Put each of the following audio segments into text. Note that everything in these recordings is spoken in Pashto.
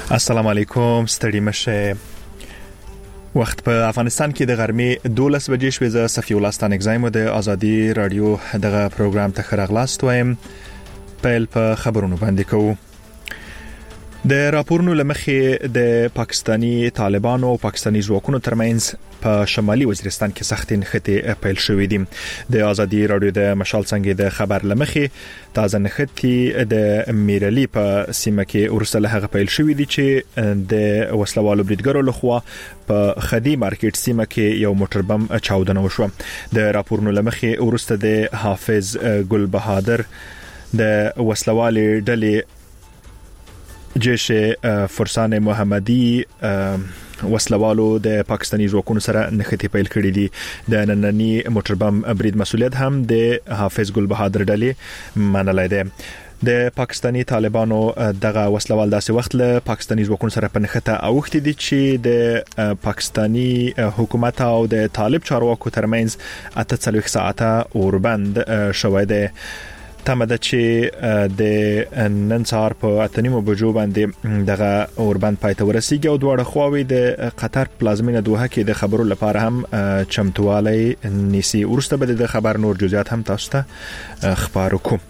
السلام علیکم، ستړي مشه. وخت په افغانستان کې د غرمې 12 بجې شوې. زه صفی الله ستانګزایم د ازادي رادیو دغه پروګرام ته خراغلاست وایم. پیل په خبرونو باندې کوو. د راپورونو لمخې د پاکستانی طالبانو او پاکستانی ځواکونو ترمنځ په شمالي وزیرستان کې سختې نښتې پیل شوې دي. د ازادي رادیو د مشال څنګه د خبر لمخې تازه نښتې د میرلی په سیمه کې ورسله هغه پیل شوې دي چې د وسلوالو بریدګرو لخوا په خدي مارکیټ سیمه کې یو موټر بم چاودنه وشوه. د راپورونو لمخې ورسته د حافظ ګل بهادر د وسلوالې ډلې جيش فرسان محمدي وسلوالو د پاکستانی ځواکونو سره نښتې پیل کړې دي. د نننی موټر بم برید مسؤلیت هم د حافظ ګل بهادر ډلې منلای دی. د پاکستانی طالبانو دغه وسلوال داسې وخت له پاکستانی ځواکونو سره په نښته اوښتي دي چې د پاکستانی حکومت او د طالب چارواکو ترمنځ 48 ساعته اوربند شوی دی. تمه ده چې د نن سهار په 8:30 بجو باندې دغه اوربند پای ته ورسیږي او دواړه خواوې د قطر پلازمینه دوحه کې د خبرو لپاره هم چمتووالی نیسي. ورسته به د خبر نور جزئیات هم تاسو ته خبرو کوم.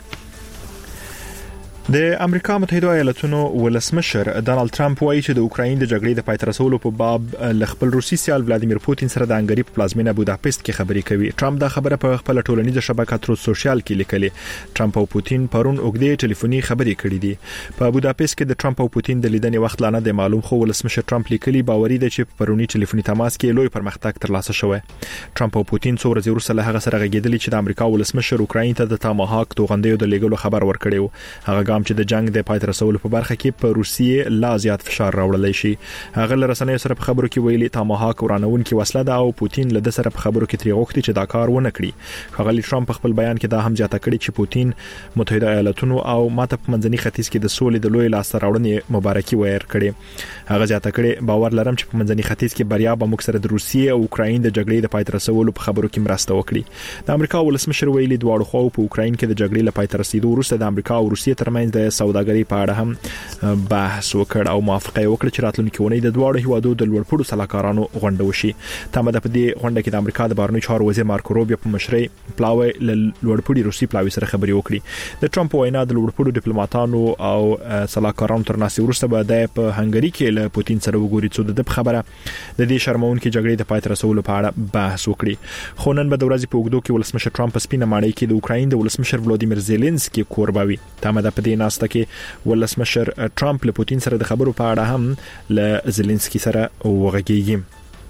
د امریکا متحده ایالاتونو ولسمشر ډانلډ ټرمپ وایي چې د اوکراین د جګړې د پای ته رسولو په باب ل خپل روسي سیال ولادیمیر پوتین سره د هنګری په پلازمینه بوداپست کې خبرې کوي. ټرمپ دا خبره په خپل ټولنیزه شبکه تروث سوشل کې لیکلې. ټرمپ او پوتین پرون اوږدې ټلیفوني خبرې کړې دي. په بوداپست کې د ټرمپ او پوتین د لیدنې وخت لا نه دی معلوم، خو ولسمشر ټرمپ لیکلي باوري دی چې پرونی ټلیفوني تماس کې لوی پرمختګ ترلاسه شوی. ټرمپ او پوتین څو ورځې وروسته له هغه سره غږیدلی چې د امریکا ولسمشر اوکراین ته د تاماهاک توغندیو د لیږلو خبر ورکړیو. هغه ګام چې د جنگ د پای ته رسولو په برخه کې په روسیې لا زیات فشار راوړلی شي. هغه لرسنۍ سره په خبرو کې ویلي تاماهاک ورانون کې وسله ده او پوتین له د سره په خبرو کې تری غوښتي چې دا کار ونه کړي. خغلی ټرمپ خپل بیان کې دا هم زیاته کړي چې پوتین متحده ایالاتونو او ماته په منځني ختیځ کې د سولې د لوی لاس راوړنې مبارکي ویر کړي. هغه زیاته کړي باور لرم چې په منځني ختیځ کې بریا به موږ سره د روسیې او اوکراین د جګړې د پای ته رسولو په خبرو کې مرسته وکړي. د امریکا ولسمشر ویلي دواړو خواو په اوکراین کې د جګړې لپاره تر رسیدو وروسته د امریکا او روسیې ترمنځ د سوداګرۍ په اړه هم بحث وکړ او موافقه وکړه چې راتلونکي ونې د دواړو هیوادو د لوړپوړو سلاکارانو غونډه وشي. تمه ده په دې غونډه کې د امریکا د بهرنیو چارو وزیر مارکو روبیو په مشرۍ پلاوی لوړپوړي روسي پلاوی سره خبرې وکړي. د ټرمپ وینا د لوړپوړو ډیپلوماټانو او سلاکارانو تر ناسي وروسته به د په هنګری کې له پوتین سره وګوري چې د خبره د دې شرمونکو جګړې د پای ته رسولو په اړه بحث وکړي. خو نن به د ورځې په اوږدو کې ولسمشر ټرمپ په سپینه ماڼۍ کې د اوکراین د ولسمشر ولادیمیر زيلنسکي کوربوي. تمه ده په دې ناسته کې ولسمشر ټرمپ له پوتین سره د خبرو په اړه هم له زيلنسکي سره وغږیږي.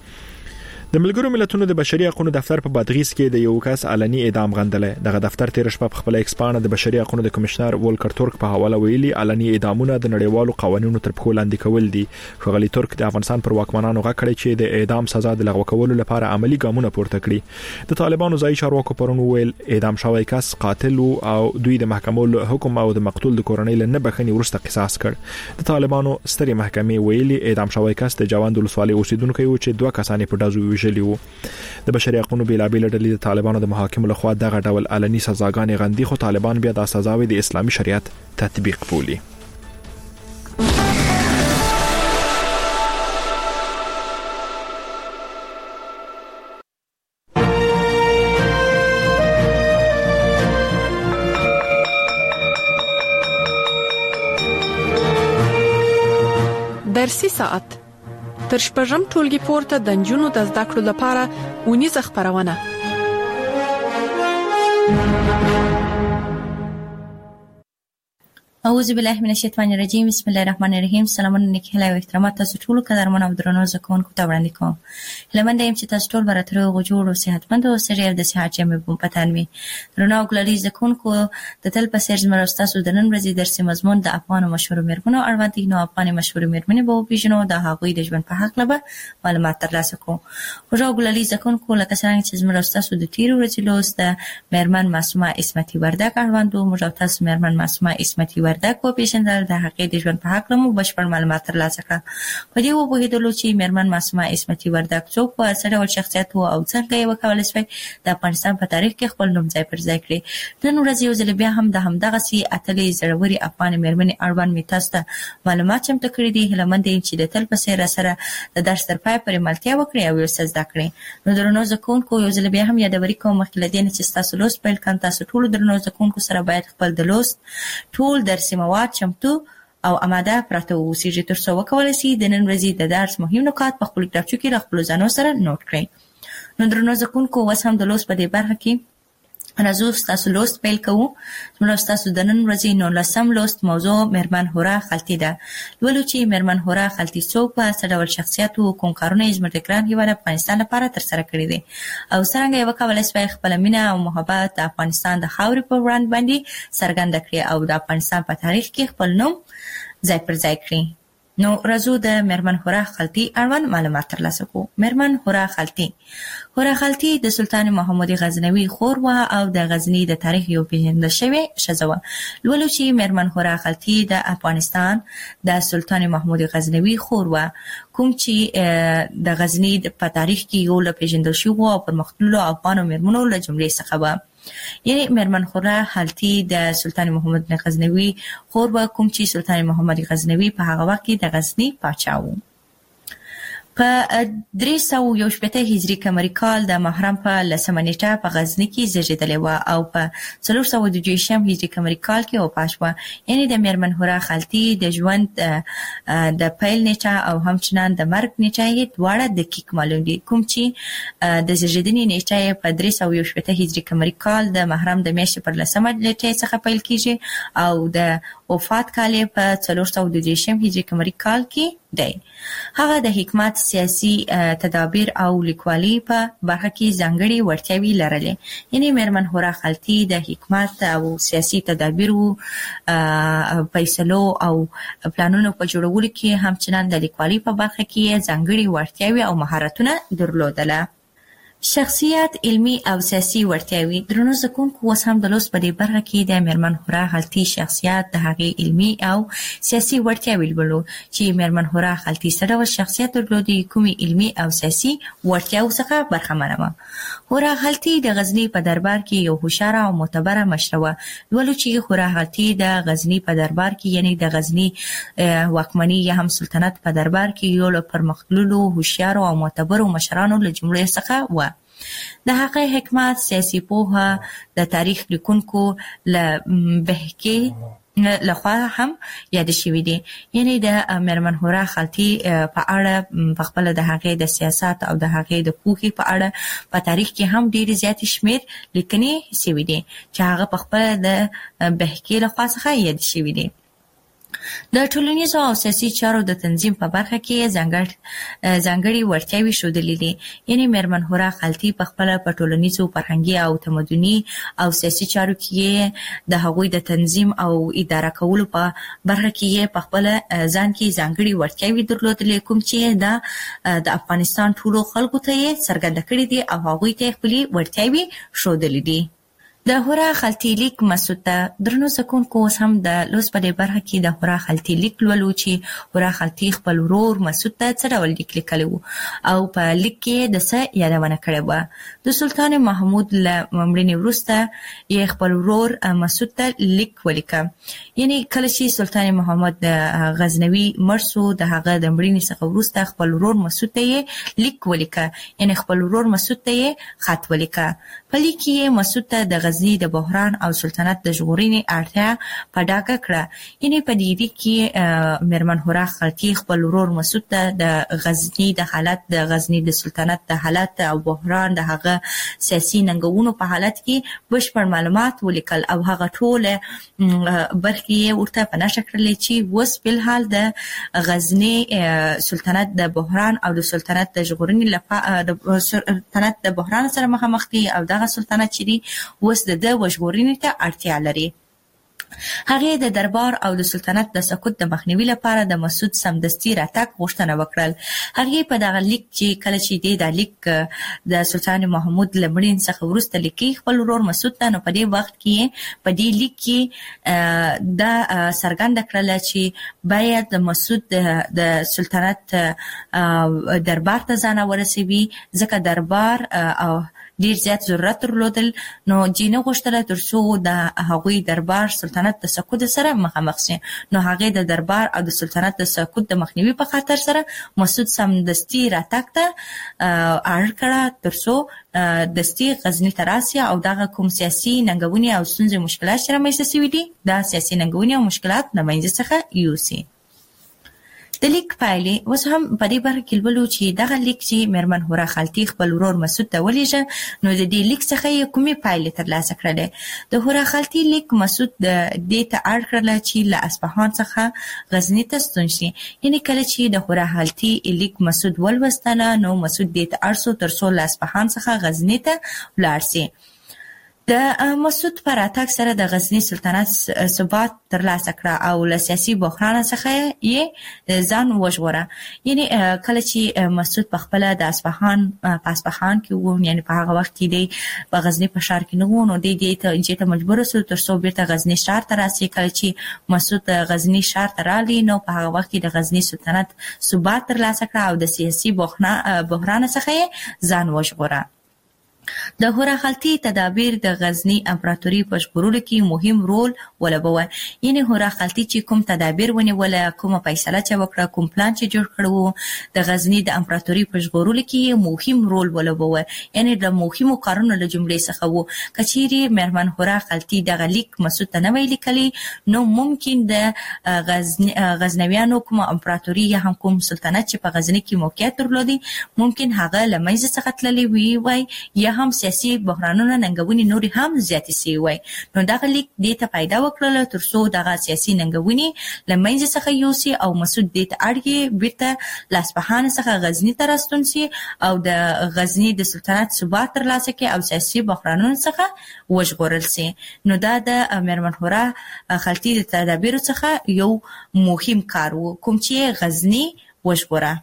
د ملګرو ملتونو د بشري حقوقو دفتر په بادغیس کې د یو کس علني اعدام غندلې. دغه دفتر تیر شپه په خپل ایکسپانه د بشري حقوقو د کمشنر ولکر تورک په حواله ویلي علني اعدامونه د نړیوالو قوانینو تر پښو لاندې کول دي. خغلی تورک د افغانستان پر واکمنانو غږ کړی چې د اعدام سزا د لغوه کولو لپاره عملی ګامونه پورته کړي. د طالبانو ځای چارواکو پرون ویل اعدام شوی کس قاتل او دوی د محکمو حکم او د مقتول د کورنۍ له نه بخښنې ورسته قصاص کړ. د طالبانو ستري محکمې ویلي اعدام شوی کس د جوان د ولسوالۍ اوسیدونکو و چې دوه کسان په ډازو وژلي وو. د بشري حقوقو بیلابیل ډلې د طالبانو د محاکمو لخوا دغه ډول علني سزاګانې غندي، خو طالبان بیا د سزاوي د اسلامي شریعت تطبیق بولي. درسي ساعت تر شپږم ټولګي پورته د نجونو د زده کړو لپاره اونیزه خبرونه. اعوذ بالله من الشیطان الرجیم. بسم الله الرحمن الرحیم. سلامونه نیکی هیله او احترامات تاسو ټول قدرمن او درنو زکونکو ته وړاندې کوم. لمنده يم چې تاسو ټول براتره او جوړ او صحتمند او سریع د صحت جمع په پتانوي. درنو ګلالي زکونکو د تل په سر زمرا تاسو د نن ورځې درسي مضمون د افغان مشهور میرمنو اړوند دي. نو افغان مشهور میرمنې به پیژنو د هغوی د ژوند په حق لبه معلومات ترلاسه کوو. او ګلالي زکونکو لکه څنګه چې زمرا تاسو د تیر ورځې لوس د میرمن معصومه اسمتي وردګ اړوند مو تاسو میرمن معصومه اسمتي وردک وپېژندل، د هغې د ژوند په هکله مو بشپړ معلومات ترلاسه کړه. په دې وپوهېدلو چې میرمن معصومه عصمتي وردک څوک وه، څه ډول شخصیت و او څنګه یې وکولی شوی د افغانستان په تاریخ کې خپل نوم ځای پر ځای کړي. نن ورځ یو ځل بیا هم د همدغسې اتلې زړورې افغانې میرمنې اړوند مې تاسو ته معلومات چمتو کړي دي. هیله مند یم چې د تل په څېر راسره د درس تر پایه پورې ملتیا وکړئ او یو څه زده کړئ. نو درنو زده کوونکو، یو ځل بیا هم یادوري کوم مخکې له دې نه چې ستاسو لوست پیل کړم، تاسو ټولو درنو زده کوونکو سره باید خپل د لوست ټول درسي مواد چمتو او اماده پراته واوسیږي تر څو وکولی شي د نن ورځې د درس مهم نکات په خپلو کتابچو کې له خپلو ځانو سره نوټ کړئ. نو درنو زده کوونکو، اوس هم د لوست په دې برخه کې راځو ستاسو لوست پیل کوو. زموږ ستاسو د نن ورځې 19 لوست موضوع میرمن هورا خلطي ده. لولو چې میرمن هورا خلطي څوک وه، څه ډول شخصیت و، کوم کارونه یې زموږ د ګران هېواد افغانستان لپاره ترسره کړي دي او څرنګه یې وکولی شوی خپله مینه او محبت د افغانستان د خاورې په وړاندې باندې څرګنده کړي او د افغانستان په تاریخ کې خپل نوم ځای پر ځای کړي. نو راځو د میرمن هورا خلطي اړوند معلومات ترلاسه کړو. میرمن هورا خلطي د سلطان محمود غزنوي خور وه او د غزني د تاریخ یو پیژندل شوې ښځه وه. لولو چې میرمن هورا خلطي د افغانستان د سلطان محمود غزنوي خور وه، کوم چې د غزني په تاریخ کې یو له پیژندل شوو او پرمختللو افغانو میرمنو له جملې څخه وه. یعنی میرمن هورا خلطي د سلطان محمود غزنوي خور وه، کوم چې سلطان محمود غزنوي په هغه وخت کې د غزني پاچا و. په 361 هجري قمري کال د محرم په 10مه نیټه په غزني کې زیږېدلې وه او په 422 هجري قمري کال کې وفات شوه. یعنی د میرمن هورا خلطي د ژوند د پیل نیټه او همچنان د مرګ نیټه یې دواړه دقیق معلوم دي، کوم چې د زیږېدنې نیټه یې په 361 هجري قمري کال د محرم د میاشتې پر 10مه نیټه څخه پیل کیږي او د وفات کال یې په 422 هجري قمري کال کې دی. هغه د حکمت، سیاسي تدابیر او لیکوالي په برخه کې ځانګړي وړتیاوې لرلې. یعنی میرمن هورا خلطي د حکمت او سیاسي تدابیرو، فیصلو او پلانونو په جوړولو کې همچنان د لیکوالي په برخه کې ځانګړي وړتیاوې او مهارتونه درلودله. شخصیت، علمي او سیاسي وړتیاوې. درنو زده کوونکو، اوس هم د لوست په دې برخه کې د میرمن هورا خلطي شخصیت، د هغې علمي او سیاسي وړتیاوې لولو چې میرمن هورا خلطي څه ډول شخصیت درلودی، کومې علمي او سیاسي وړتیاوو څخه برخمنه وه. هورا خلطي د غزني په دربار کې یو هوښیاره او معتبره مشره وه. لولو چې هورا خلطي د غزني په دربار کې، یعنی د غزني واکمني یا هم سلطنت په دربار کې یو له پرمختللو هوښیارو او معتبرو مشرانو له جملې څخه وه. د هغه حکمت، سیاسي پوهه د تاریخ لیکونکو له بهکې لخوا هم یاد شوي دي. یعنی د میرمن هورا خلطي په اړه په خپله د هغې د سیاست او د هغې د پوهې په اړه په تاریخ کې هم ډېرې زیاتې شمېر لیکنې شوي دي چې هغه په خپله د بهکې لخوا څخه یاد شوي دي. د ټولنیزو او سیاسي چارو د تنظیم په برخه کې ځانګړي وړتیاوې ښودلې دي. یعنی میرمن هورا خلطي په خپله په ټولنیزو، فرهنګي او تمدني او سیاسي چارو کې د هغوی د تنظیم او اداره کولو په برخه کې په خپله ځان کې ځانګړي وړتیاوې درلودلې، کوم چې د افغانستان ټولو خلکو ته یې څرګنده کړي دي او هغوی ته یې خپلې وړتیاوې ښودلې دي. د هورا خلطي لیک مسعود ته. درنو زده کوونکو، اوس هم د لوست په دې برخه کې د هورا خلطي لیک لولو چې هورا خلطي خپل ورور مسعود ته څه ډول لیک لیکلی و او په لیک کې د څه یادونه کړې وه. د سلطان محمود له مړینې وروسته یې خپل ورور مسعود ته لیک ولیکه. یعنی کله چې سلطان محمود غزنوي مړ شو، د هغه د مړینې څخه وروسته خپل ورور مسعود ته یې لیک ولیکه. یعنی خپل ورور مسعود ته یې خط ولیکه. په لیک کې مسعود ته د غزني د بحران او سلطنت د ژغورنې اړتیا په ډاګه کړه. یعنی په دې لیک کې میرمن هورا خلطي خپل ورور مسعود ته د غزني د حالت، د غزني د سلطنت د حالت او بحران، د هغه سیاسي ننګونو په حالت کې بشپړ معلومات ولیکل او هغه ټوله برخې یې ورته په نښه کړلې چې اوس فلحال د غزني سلطنت د بحران او د سلطنت د ژغورنې لپاره د سلطنت د بحران سره مخامخ دي او دغه سلطنت چې دی اوس د وژغورنې ته اړتیا لري. هغه د دربار او د سلطنت د سقوط د مخنیوي لپاره د مسعود سمدستي راتګ غوښتنه وکړل. هغه په دغه لیک چې کله چې د لیک د سلطان محمود لمړین څخه وروسته لیکي خپل ورور مسعود ته، نو په دې وخت کې په دې لیک کې د څرګنده کړل چې باید د مسعود د سلطنت دربار ته ځان ورسوي، ځکه دربار او ډیر زیات ضرورت درلودل. نو جینو غوښتل ترڅو د هغوی دربار سلطنت د سقوط سره مخامخ شي. نو هغه د دربار او د سلطنت د سقوط د مخنیوي په خاطر سره مسعود سمدستي راتګ ته اړ کړه ترڅو دستي غزنی ته راسي او دغه کوم سیاسي ننګونې او ستونزې مشکلات چې رامنځته شوي دي دا سیاسي ننګونې او مشکلات د منځ څخه یوسي. د لیک پایلې اوس هم په دې برخه کې لولو چې دغه لیک چې میرمن هورا خالتي خپل ورور مسعود ته ولېږه، نو د دې لیک څخه یې کومې پایلې ترلاسه کړلې. د هورا خالتي لیک مسعود د دې ته اړ کړل چې له اصفهان څخه غزنی ته ستون شي. یعنی کله چې د هورا خالتي لیک مسعود ولوستله، نو مسعود دې ته اړ شو ترڅو له اصفهان څخه غزنی ته ولاړ شي. د مسعود پر راتګ سره د غزنی سلطنت ثبات ترلاسه کړ او له سیاسي بحران څخه یې ځان وژغوره. یعنی کله چې مسعود په خپل د اصفهان کې وو، یعنی په هغه وخت کې دی په غزنی په ښار کې نه وو، نو دی ته مجبور شو ترڅو بیرته غزنی ښار ته راسي. کله چې مسعود غزنی ښار ته راغی، نو په هغه وخت کې د غزنی سلطنت ثبات ترلاسه کړ او د سیاسي بحران څخه یې ځان وژغوره. د هورا خالتي تدابیر د غزنی امپراتوري په ژغورلو کې مهم رول ولوباوه. یعنی هورا خالتي چې کوم تدابیر ونیوله، کومه فیصله چې وکړه، کوم پلان چې جوړ کړو، د غزنی د امپراتوري په ژغورلو کې مهم رول ولوباوه. یعنی د مهمو کارونو له جملې څخه وو. کچيري میرمن هورا خالتي دغه لیک مسعود ته نه ویل کلی، نو ممکن د غزنویانو کوم امپراتوري یا هم کوم سلطنت چې په غزنی کې موقعیت درلودي، ممکن هغه له منځه څخه تللی وي یا هم سیاسي بحرانونه ننګونې نوري هم زیاتې شوي وای. نو دغه لیک دې ته پیدا وکړل ترڅو دغه سیاسي ننګونې له منځه څخه یوسي او مسعود دې ته اړ بیرته له اصفهان څخه غزنی ته راستون شي او د غزنی د سلطنت ثبات ترلاسه کړي او سیاسي بحرانونو څخه وژغورل شي. نو دا د میرمن هورا خالتي د تدابیرو څخه یو مهم کار و، کوم چې غزنی وژغوره.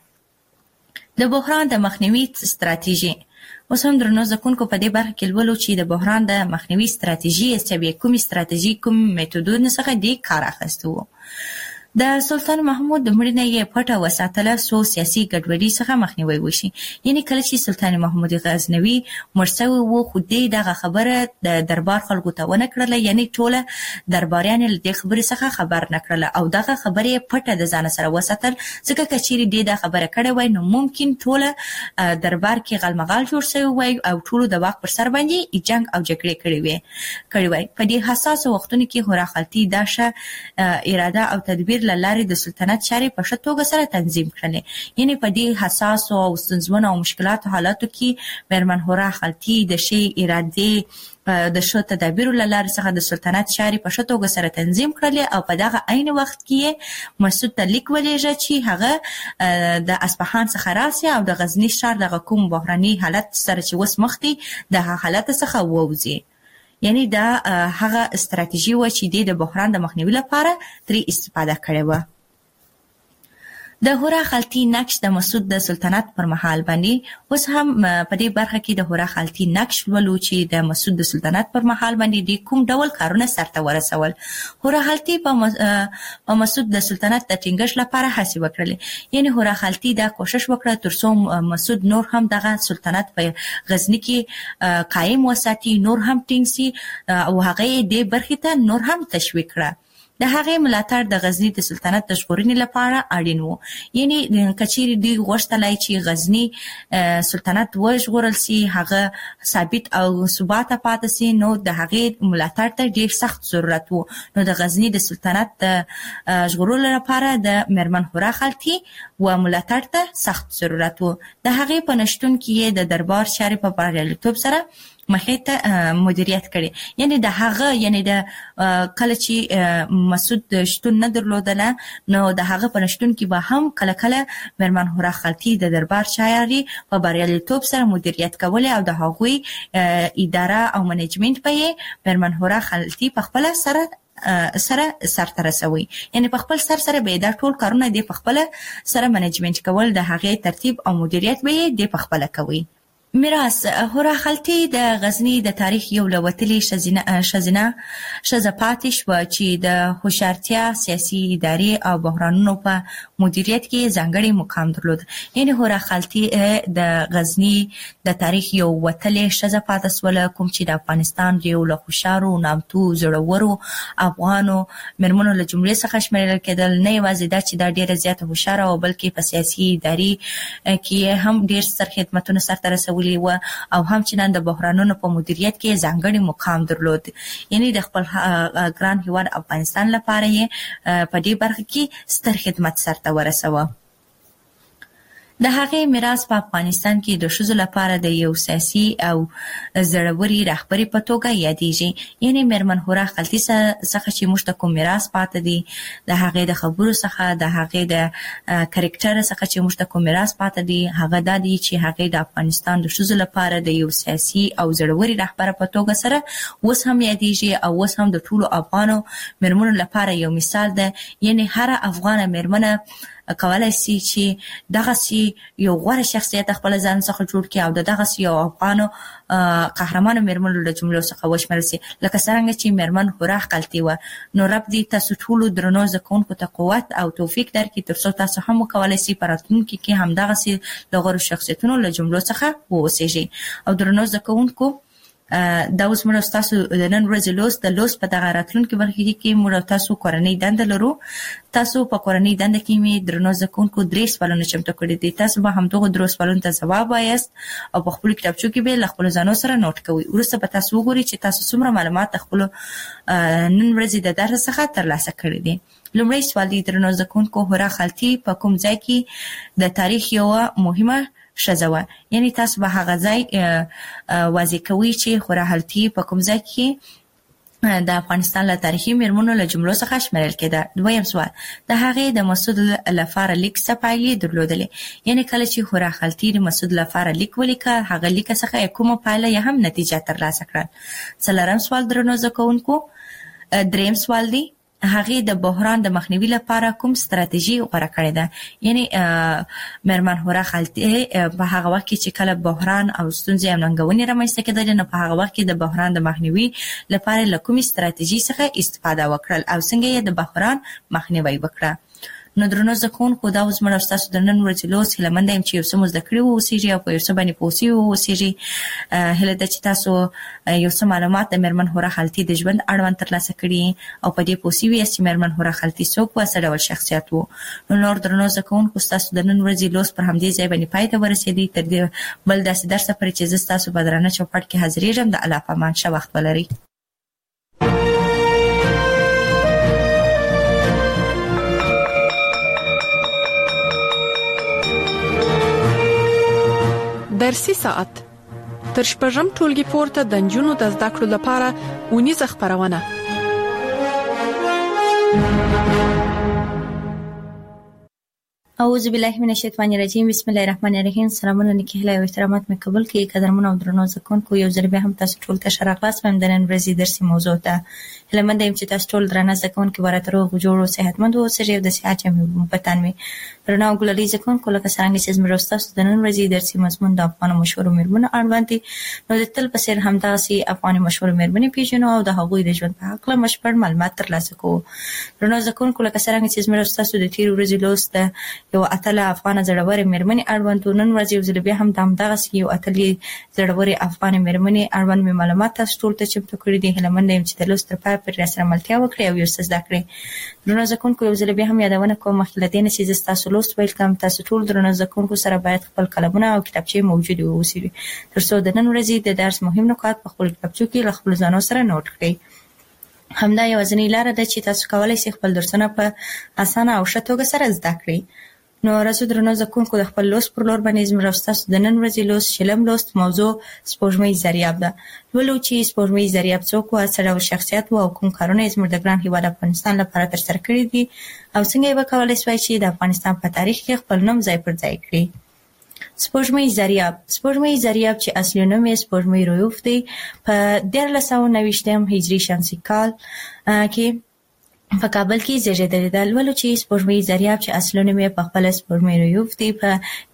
د بحران د مخنیوي ستراتیژي. اوس هم درنو زکونکو په دې برخه کې لولو چې د بحران د مخنیوي ستراتیژي چې کومې ستراتیژي کوم میتودونه څخه دی کار اخیستو. د سلطان محمود د مړینې یې پټه وساتله سو سیاسي ګډوډي څخه مخنیوي وشي. یعنی کله چې سلطان محمود غزنوي مړ شوی و، خو دې دغه خبره د دربار خلکو ته ونه کړله، یعنی ټوله درباریان له دې خبرې څخه خبر نه کړله او دغه خبرې پټه د ځان سره وساتل، ځکه کچېرې دې دا خبره کړې وای نو ممکن ټوله دربار کې غلمغال جوړ شوی وای او ټولو د واک پر سر باندې جنگ او جګړې کړې وای. په دې حساس وختونو کې هورا خالتي داشه اراده او تدبیر لاري د سلطنت چارې په ښه توګه سره تنظیم کړلې. یعنی په دې حساس او ستونزمنو او مشکلاتو حالاتو کې میرمن هورا خالتي د شی اراده د ښه تدابیرو لاري څخه د سلطنت چارې په ښه توګه سره تنظیم کړلې او په دغه عین وخت کې مسعود ته لیک ولېږه چې هغه د اصفهان څخه راسي او د غزنی ښار دغه کوم بحراني حالت سره چې وس مخ دي د حالت څخه ووځي. یعنی دا هغه استراتیژي و چې د بحران د مخنیوي لپاره ترې استفاده کړې و. د هورا خالتي نقش د مسعود د سلطنت پر مهال باندې اوس هم په دې برخه کې د هورا خالتي نقش ولو چې د مسعود د سلطنت پر مهال باندې د کوم ډول کارونه سرته ورسول. هورا خالتي په مسعود د سلطنت د ټینګښت لپاره هڅې وکړلې. یعنی هورا خالتي دا کوشش وکړه ترڅو مسعود نور هم دغه سلطنت په غزنی کې قائم وساتي، نور هم ټینګ شي او هغه دې برخې ته نور هم تشویق کړه. د هغه ملاتړ د غزنی د سلطنت د ژغورنې لپاره اړین وو. یعنی کچېرې دوی غوښتلای چې غزنی سلطنت وژغورل شي، هغه ثابت او ثبات پاتې شي، نو د هغه ملاتړ ته ډیر سخت ضرورت وو. نو د غزنی د سلطنت د ژغورلو لپاره د میرمن هورا خالتي و ملاتړ ته سخت ضرورت وو. د هغه په نشټون کې د دربار چارې په بریالیتوب سره مخې ته مدیریت کړي. یعنی د هغه د کله چې مسعود شتون نه درلودله، نو د هغه په نشتون کې به هم کله کله میرمن هورا خالتي د دربار چارې په بریالیتوب سره مدیریت کولې او د هغوی اداره او منیجمنت په میرمن هورا خالتي په خپل سره سره سرته رسوي. یعنی په خپل سره به دا ټول کارونه د خپل سره منیجمنت کول، د هغه ترتیب او مدیریت به د خپل کوي. میراث هورا خلطي د غزنی د تاریخ یو لوتلی شزه پاتې شو چې د هوښیارتیا، سیاسي، اداري او بحرانونو په مدیریت کې ځانګړی مقام درلود. یعنی هورا خلطي د غزنی د تاریخ یو وتلی شزه پاتې سول، کوم چې د افغانستان یو له هوښیارو، نامتو، زړورو افغانو مرمنو له جملې څخه شمیرل کېدل. نه یوازې دا چې دا ډیره زیاته هوښیاره او بلکې په سیاسي، اداري کې هم ډیر ستر خدمتونه سرته رسولي و او هم چې نن د بحرانونو په مدیریت کې ځانګړی مقام درلود. یعنی د خپل ګران هیواد افغانستان لپاره یې په دې برخه کې ستر خدمت سرته ورسوه. د هغه میراث په افغانستان کې د ښځو لپاره د یو سیاسي او زړوري رهبري په توګه یادېږي. یعنی میرمن هورا خلطي څخه چې موږ ته کوم میراث پاتې دی، د هغه د خبرو څخه، د هغه د کریکټر څخه چې موږ ته کوم میراث پاتې دی، هغه د دې چې هغه د افغانستان د ښځو لپاره د یو سیاسي او زړوري رهبر په توګه سره اوس هم یادېږي او اوس هم د ټولو افغانو میرمنو لپاره یو مثال ده. یعنی هر افغانه میرمنه کولای شي چې دغه یو غوره شخصیت خپل ځان څخه جوړ کړي او دغه یو افغانو قهرمانو میرمنو له جملو څخه وشمېرل شي. لکه څنګه چې میرمن هورا خلطي و. نو رب دې تاسو ټول درنو زکونکو ته قوت او توفیق درکړي ترڅو تاسو هم وکولای شئ په راتلونکي کې هم دغه له غوره شخصیتونو له جملو څخه واوسئ. او درنو زکونکو دا اوس موږ تاسو د نن ورځې د لوست په دغه راتلونکي برخه کې موږ تاسو کورنۍ دنده لرو. تاسو په کورنۍ دنده کې می درنو زکونکو 3 سوالونه چمتو کړي دي. تاسو به همدغه 3 سوالونو ته جواب وایاست او په خپل کتابچو کې به خپل ځانو سره نوٹ کوئ. ورسته به تاسو وګورئ چې تاسو څومره معلومات خپل نن ورځې د درس څخه ترلاسه کړي دي. لومړی سوال دی درنو زکونکو، هورا خلطي په کوم ځای کې د تاریخ یو مهمه شزوه؟ یعنی تاسو به هغه ځای واضح کوي چې هورا خلطي په کوم ځای کې د افغانستان له تاریخي میرمنو له جملو څخه شمیرل کېده. دویم سوال، د هغې د مسعود لپاره لیک څه پایلې درلودلې؟ یعنی کله چې هورا خلطي د مسعود لپاره لیک ولیکه، هغه لیک څخه کومه پایله یا هم نتیجه ترلاسه کړه؟ څلورم سوال درنو زکونکو. دریم سوال دی، هغه د بحران د مخنیوي لپاره کوم ستراتیژي غوړه کړې ده؟ یعنی میرمن هورا خلطي په هغه وخت کې چې کله بحران او ستونزې او ننګونې رامنځته کېدلې، نو په هغه وخت کې د بحران د مخنیوي لپاره له کومې ستراتیژي څخه استفاده وکړل او څنګه یې د بحران مخنیوي وکړه؟ نو درنو زکونکو دا اوس موږ تاسو د نن ورځې لوست هیله مند یم چې یو څه مو زده کړي اوسئ او په یو څه باندې پوه شوي اوسئ. هیله ده چې تاسو یو څه معلومات د میرمن هورا خلطي د ژوند اړوند ترلاسه کړي او په دې پوه شوي یاست چې میرمن هورا خلطي څوک و، څه ډول شخصیت و. نو نور درنو زکونکو تاسو د نن ورځې لوست پر همدې ځای باندې پای ته ورسېدی. تر دې بل داسې درس پورې چې زه تاسو په درانه چوکاټ کې حاضرېږم. د الله په امان ښه وخت ولرئ. درسي ساعت تر شپږم ټولګي پورته د نجونو د زده کړو لپاره ونیزه خبرونه. اعوذ بالله من الشیطان الرجیم. بسم الله الرحمن الرحیم. سلامونه نیکه او احترامات مې قبول کړئ. قدرمنو او درنو زکونکو، یو ځل بیا هم تاسو ټول ته ښه راغلاست په د نن ورځې درسي موضوع ته. هیله مند یم چې تاسو ټول درنه زکونکو ورته روغ جوړ او صحتمند اوسئ او د صحت مې په تن وي. درنو ګلالي زکونکو، لکه څنګه چې زموږ تاسو د نن ورځې درسي مضمون د افغان مشهور میرمنو اړوند دي، نو د تل په څیر همداسې افغان مشهور میرمنې پیژنو او د هغوی د ژوند په اړه مشبر معلومات ترلاسه کوو. درنو زکونکو، لکه څنګه چې زموږ تاسو د تیر ورځې لوست یو اتله افغان زړورې میرمنې اړوند، نن ورځ یو ځل بیا هم دغه یو اتلې زړورې افغان میرمنې اړوند مې معلومات تاسو ټول ته چمتو کړي دي. هیله مند یم چې د لوست تر پایه پورې راسره ملتیا وکړئ او یو څه زده کړئ. درنو زکونکو، یو ځل بیا هم یادونه کوم مخکې له دې نه چې زه تاسو لوست پیل کړم، تاسو ټول درنو زکونکو سره باید خپل قلمونه او کتابچې موجود واوسي ترڅو د نن ورځې د درس مهم نکات په خپل کتابچو کې له خپل ځانو سره نوٹ کړئ. همدا یوازینۍ لاره ده چې تاسو کولی شئ خپل درسونه په اسانه او ښه توګه سره زده کړئ. نو راځو درنو زکونکو، د خپل لوست پر لور باندې زموږ تاسو د نن ورځې لوست شلم لوست موضوع سپوږمۍ زریاب ده. لولو چې سپوږمۍ زریاب څوک و، څه ډول شخصیت و او کوم کارونه یې زموږ د ګران هیواد افغانستان لپاره ترسره کړي دي او څنګه یې وکولای شوای چې د افغانستان په تاریخ کې خپل نوم ځای پر ځای کړي. سپوږمۍ زریاب چې اصلي نوم یې سپوږمۍ رویوف دی، په 1329 هجري شمسي کال کې په کابل کې زیږیدلی ده. لولو چې سپوږمۍ زریاب چې اصلونه مې په خپل سپوږمۍ ریوف دی په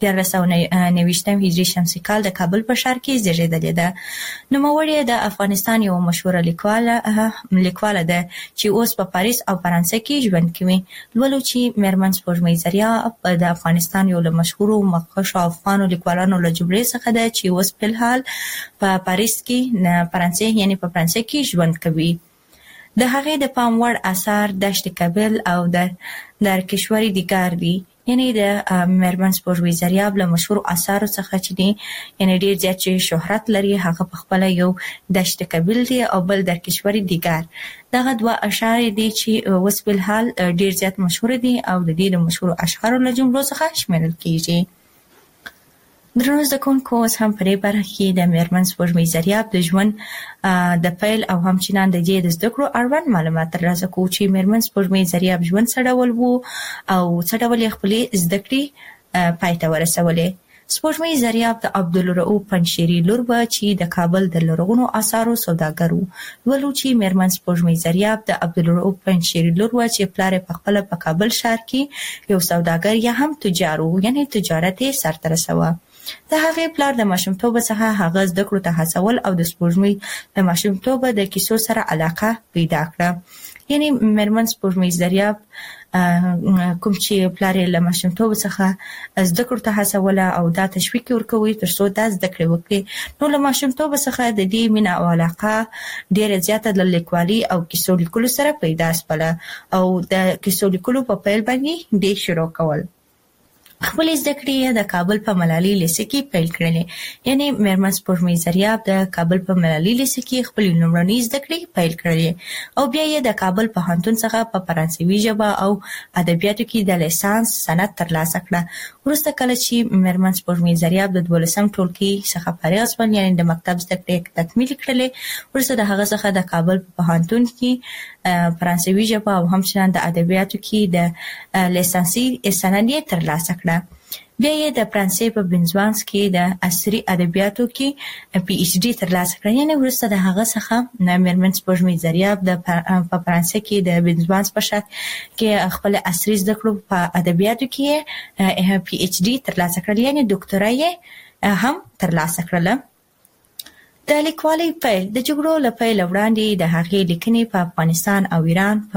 1990 هجري شمسي کال د کابل په ښار کې زیږیدلی ده. نوموړې د افغانستان یو مشهوره لیکواله ده چې اوس په پاریس او فرانسه کې ژوند کوي. لولو چې میرمن سپوږمۍ زریاب د افغانستان یو له مشهورو مخکښو افغانو لیکوالانو له جملې څخه ده چې اوس په الحال په پاریس کې په فرانسه کې ژوند کوي. د هغې د پام وړ اثار دشت کابل او در کشوری دیگر دي. یعنی د میرمن سپوږمۍ زریاب له مشهور اثارو څخه چې دي یعنی ډیر زیات شهرت لري هغه په خپل یو دشت کابل دی او بل در کشوری دیگر. دغه دوه اشعار دي چې اوس په الحال ډیر زیات مشهور دي او د دې مشهور اشعارو له جملو څخه شمیرل کیږي. درنو زده کوونکو اوس هم په دې برخه کې د میرمن سپوږمۍ زریاب د ژوند د پیل او همچنان د دې د زده کړو اړوند معلومات ترلاسه کوو چې میرمن سپوږمۍ زریاب ژوند څه ډول وو او څه ډول یې خپلې زده کړې پای ته ورسولې. سپوږمۍ زریاب د عبدالرؤف پنجشیري لور وه چې د کابل د لرغونو آثارو سوداګر و. ولو چې میرمن سپوږمۍ زریاب د عبدالرؤف پنجشیري لور وه چې پلار یې پخپله په کابل ښار کې یو سوداګر یا هم تجار و، یعنې تجارت یې سرته رسوه. د هغې پلار د ماشومتوبه څخه هغه زده کړو ته هڅول او د سپوږمۍ د ماشومتوبه د کیسو سره علاقه پیدا کړه. یعنی میرمن سپوږمۍ زریاب کوم چې پلار یې له ماشومتوبه څخه زده کړو ته هڅوله او دا تشویق ورکوي ترڅو دا زده کړې وکړي. نو له ماشومتوبه څخه د دې مینه او علاقه ډیره زیاته د لیکوالي او کیسو لیکلو سره پیدا شوه او د کیسو لیکلو په پیل باندې دې شروع کول. خپل زده کړې د کابل په ملالي لیسه کې پیل کړلې. یعنی میرمن سپوږمۍ زریاب د کابل په ملالي لیسه کې خپل لومړنۍ زده کړې پیل کړلې او بیا یې د کابل پوهنتون څخه په فرانسوي ژبه او ادبیاتو کې د لیسانس سند ترلاسه کړه. وروسته کله چې میرمن سپوږمۍ زریاب د 12م ټولګي څخه فارغ شوه یعنی د مکتب زده کړې تکمیل کړلې، وروسته د هغه څخه د کابل پوهنتون کې فرانسوي ژبه او همچنان د ادبیاتو کې د لیسانسي سند یې ترلاسه کړه. بیا یې د فرانسې په بنزوانس کې د عصري ادبیاتو کې پی ایچ ډي ترلاسه کړه. یعنی وروسته د هغه څخه میرمن سپوږمۍ زریاب په فرانسې کې د بنزوانس په ښار کې خپل عصري زده کړو په ادبیاتو کې پی ایچ ډي ترلاسه کړل، یعنی ډاکټرا یې هم ترلاسه کړله. د لیکوالۍ پیل د جګړو له پیل وړاندې د هغې لیکنې په افغانستان او ایران په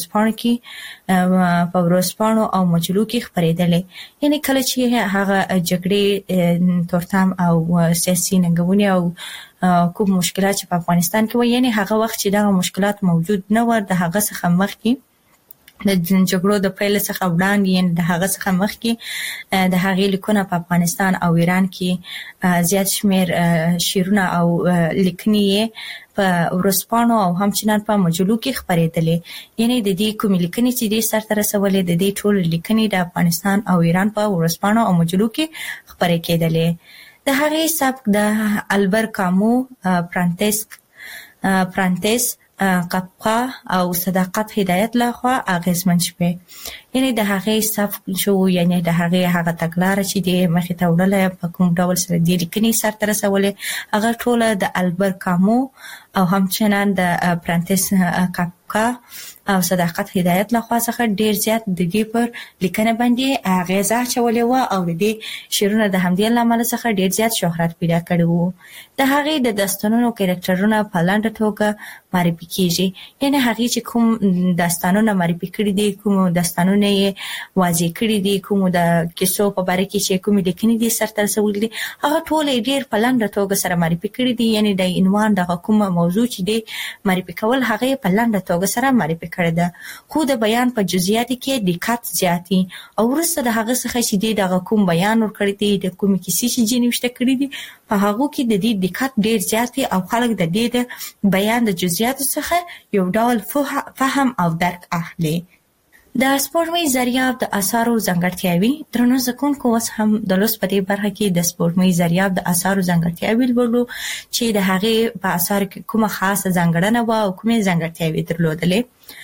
ورځپاڼو او مجلو کې خپرېدلې. یعنی کله چې هغه جګړې تورتم او سیاسي ننګونې او کوم مشکلات چې په افغانستان کې و، یعنی هغه وخت چې دغه مشکلات موجود نه و، د هغه څخه مخکې د جګړو د پیل څخه وړاندې یعنی د هغه څخه مخکې د هغې لیکونه په افغانستان او ایران کې زیات شمیر شعرونه او لیکنې په ورځپاڼو او همچنان په مجلو کې خپرېدلې. یعنی د دې کومې لیکنې چې دې سرته رسولې د دې ټول لیکنې د افغانستان او ایران په ورځپاڼو او مجلو کې خپرې کېدلې. د هغې سبک د البر کامو، فرانتس قفقه او صداقت هدایت لخوا اغیزمن شوه. یعنی د هغې سبک شو یعنی د هغه تګلاره چې د مخې ته وړله په کوم ډول سره د لیکنې سرته رسولې هغه ټوله د البر کامو او همچنان د فرانتس قفقه او صداقت هدایت لخوا څخه ډیر زیات د دې پر لیکنه باندې اغیزه اچولې و او د دې شعرونه د همدې لامل څخه ډیر زیات شهرت پیدا کړی و. د هغې د داستانونو کریکټرونه په لنډه توګه معرفي کیږي. یعنی هغې چې کوم داستانونه معرفي کړي دي، کوم داستانونه یې واضح کړي دي، کوم د کیسو په باره کې چې کوم لیکنې دي سرته رسولې دي، هغه ټول ډیر په لنډه توګه سره معرفي کړي دي. یعنی د عنوان دغه کوم موضوع چې دی معرفي کول هغه په لنډه توګه سره معرفي کړی ده، خو د بیان په جزئیاتو کې دقت زیاتی او وروسته د هغه څخه چې دی دغه کوم بیان ورکړی دی د کوم کیسې چې جنوشته کړی دي په هغه کې د دې دقت ډیر زیاتی او خلک د دې د بیان د جزئیاتو څخه یو ډول فهم او درک اخلي. د سپوږمۍ زریاب د آثارو ځانګړتیاوې. درنو زده کوونکو اوس هم د لوست په دې برخه کې د سپوږمۍ زریاب د آثارو ځانګړتیاوې لولو چې د هغې په آثارو کې کومه خاصه ځانګړنه وه او کومې ځانګړتیاوې درلودلې.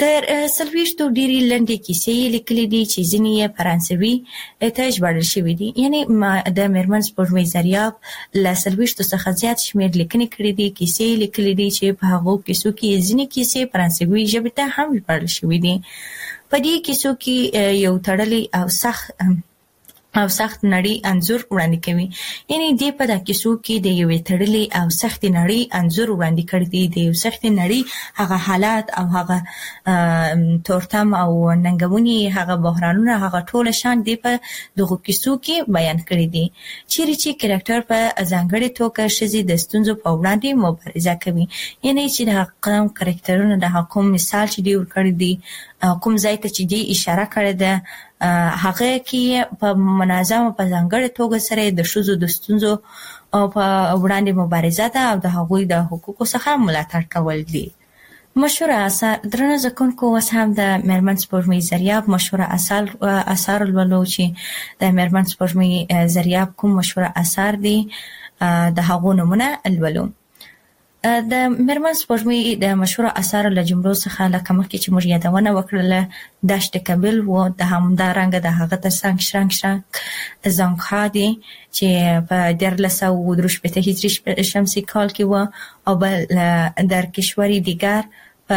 تر سلويشتو ډېری لنډې کیسې لیکلې دي چې ځینې یې فرانسوي ته ژباړل شوي دي. یعنی د میرمن سپوږمۍ زریاب له سلويشتو څخه زیات شمېر لیکنې کړې دي، کیسې لیکلې دي چې په هغو کیسو کې ځینې کیسې فرانسوي ژبې ته هم ژباړل شوي دي. په دې کیسو کې یو تړلی او سخت نړۍ انځور وړاندې کوي. یعنی دې په دا کیسو کې د یوې تړلې او سخت نړۍ انځور وړاندې کړی دی. د یو سخت نړۍ هغه حالات او هغه تورتم او ننګونې، هغه بحرانونه، هغه ټول شان دی په دغه کیسو کې بیان کړی دي. چیرې چې کریکټر په ځانګړې توګه ښځې د ستونزو په وړاندې مبارزه کوي. یعنی چې د حقیقت کریکټرونو د حکوم مثال چې دی ورکړی دی، کوم ځای ته چې دی اشاره کړې ده، هغه کې په منظمه په ځانګړې توګه سره د ښځو د ستونزو په وړاندې مبارزه ده او د هغوی د حقوقو څخه ملاتړ کول دي. مشهور اثار درنه ځکونکو اوس هم د میرمن سپوږمۍ زریاب مشهور اثار لولو چې د میرمن سپوږمۍ زریاب کوم مشهور اثار دي د هغو نمونه لولو. د میرمن سپوږمۍ د مشهور اثارو له جملو څخه لکه مخکې چې موږ یادونه وکړله دشت کابل و، د همدارنګه د هغه ترڅنګ شرنګ زنګها دی چې په 1363 هجري شمسي کال کې و، او بل در کشوری دیگر په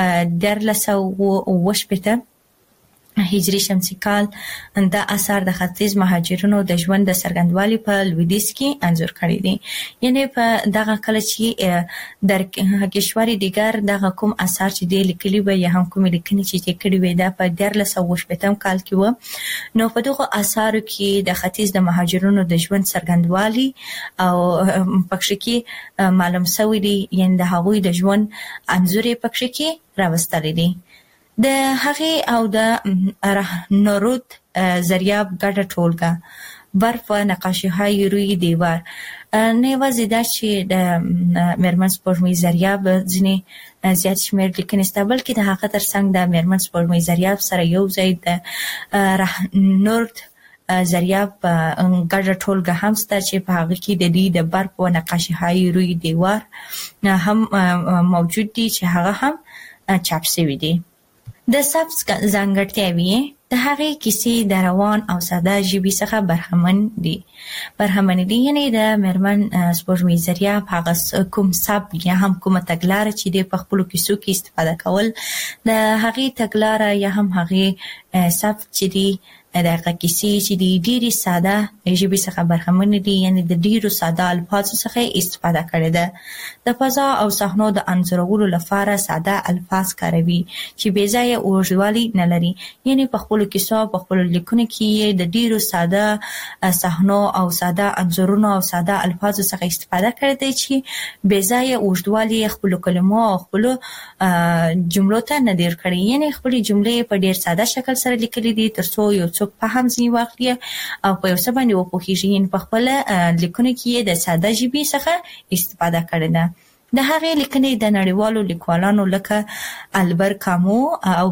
1380 هجري شمسي کال. دا اثار د ختیځ مهاجرونو د ژوند د څرګندوالي په لویدیځ کې انځور کړی دي. یعنی په دغه کله چې در کشوري دیگر دغه کوم اثار چې دی لیکلي وي یا هم کوم لیکنې چې کړي وي دا په 1380 کال کې و. نو په دغه اثارو کې د ختیځ د مهاجرونو د ژوند څرګندوالي او پکښې کې معلوم شوی دی. یعنی د هغوی د ژوند انځور یې پکښې کې راوستلی دی. د هغې او د رهنورود زریاب ګډه ټولګه برف و نقاشی‌های روی دیوار. نه یوازې دا چې د میرمن سپوږمۍ زریاب ځینې زیات شمېر لیکنې شته، بلکې د هغه ترڅنګ د میرمن سپوږمۍ زریاب سره یو ځای د رهنورود زریاب ګډه ټولګه هم شته چې په هغه کې د دې د برف و نقاشی‌های روی دیوار هم موجود دي چې هغه هم چاپ شوي دي. د سبز ځانګړتیاوې د هغې کیسې د روان او ساده ژبې څخه برخمن دي. یعنی د میرمن سپوږمۍ زریاب هغه کوم سبک یا هم کومه تګلاره چې د په خپلو کیسو کې استفاده کول، د هغې تګلاره یا هم هغې سبک چې دی د هغه کیسې چې دی ډېرې ساده ژبې څخه برخمن دي. یعنی د ډېرو ساده الفاظو څخه استفاده کړې ده. د فضا او صحنو د انځورولو لپاره ساده الفاظ کاروي چې بې ځایه اوږدوالی نه لري. یعنی په خپلو کیسو په خپلو لیکنو کې د ډېرو ساده صحنو او ساده انځورونو او ساده الفاظو څخه استفاده کړې ده چې بې ځایه اوږدوالی خپلو کلمو او خپلو جملو ته نه ډېر کړي. یعنی خپلې جملې په ډېر ساده شکل سره لیکلې دي ترڅو یو څوک په هم ځینې واخلي او په یو څه باندې وپوهېږي. یعنې په خپله لیکنو کې یې د ساده ژبې څخه استفاده کړې ده. د هغې لیکنې د نړیوالو لیکوالانو لکه البر کامو او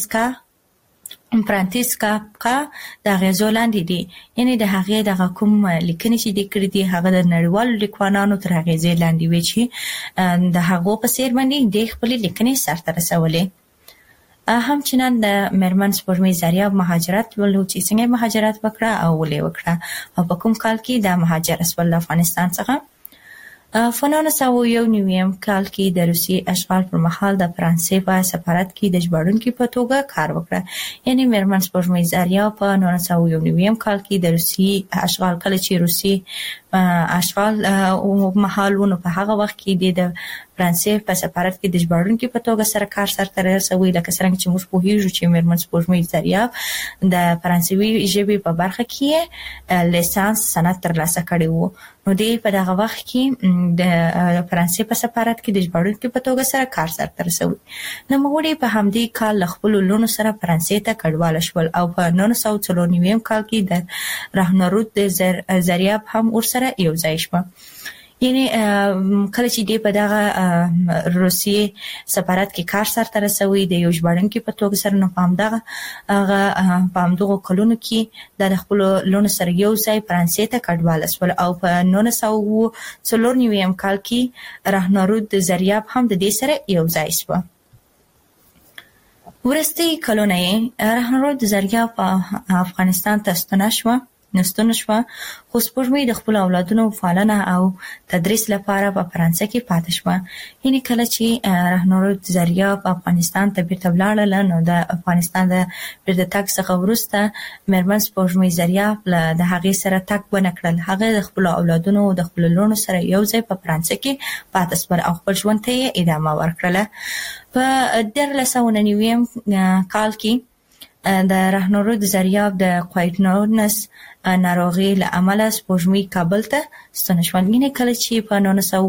فرانسیسکا د اغېزو لاندې دي. یعنې د هغې دغه کوم لیکنې چې دي کړي دي هغه د نړیوالو لیکوالانو تر اغېزې لاندې وي چې د هغو په څېر باندې د خپلې لیکنې سرته رسولې. همچنان د میرمن سپوږمۍ زریاب مهاجرت ولو چې څنګه مهاجرت وکړه او ولې وکړه او په کوم کال کې د مهاجر شول افغانستان څخه. په 1991 کال کې د روسي اشغال پر مهال د فرانسې په سفارت کې د ژباړونکي په توګه کار وکړه. یعنی میرمن سپوږمۍ زریاب په 1991 کال کې د روسي اشغال کله چې روسي اشغال مهال ونه په هغه وخت کې د فرانسې په سفارت کې د ژباړونکي په توګه سره کار سرته رسوي. لکه څرنګه چې موږ پوهیږو چې میرمن سپوږمۍ زریاب د فرانسوي ژبې په برخه کې لیسانس سند ترلاسه کړی و. نو دی په دغه وخت کې د فرانسې په سفارت کې د ژباړونکي په توګه سره کار سرته رسوي. نوموړي په همدې کال له خپلو لوڼو سره فرانسې ته کډواله شول او په 1994 کال کې د رهنورود زریاب هم ورسره یو ځای شوه. یعنی کله چې دی په دغه روسیې سفارت کې کار سرته رسوي د یو ژباړونکي په توګه سره، نو په همدغو کلونو کې د خپلو لوڼو سره یو ځای فرانسې ته کډواله شول او په 1994 کال کې رهنورود زریاب هم د دې سره یو ځای شوه. ورستي کلونه رهنورود زریاب افغانستان ته نستون شو خو سپوږمۍ د خپل اولادونو پالنه او تدریس لپاره په فرانسه کې پاتې شو. یعنی کله چې رهنورود زریاب افغانستان ته بیرته ولاړل نو د افغانستان د بیرته تګ څخه وروسته مېرمن سپوږمۍ زریاب د هغې سره تګ ونه کړل. هغه د خپل اولادونو او د خپل لونو سره یو ځای په فرانسه کې پاتې شو او خپل ژوند ته ادامه ورکړه. په 1999 کال کې د رهنورود زریاب د کوایټنونس ناروغي له امله سپوږمۍ کابل ته ستنه شو. یعنی کله چې په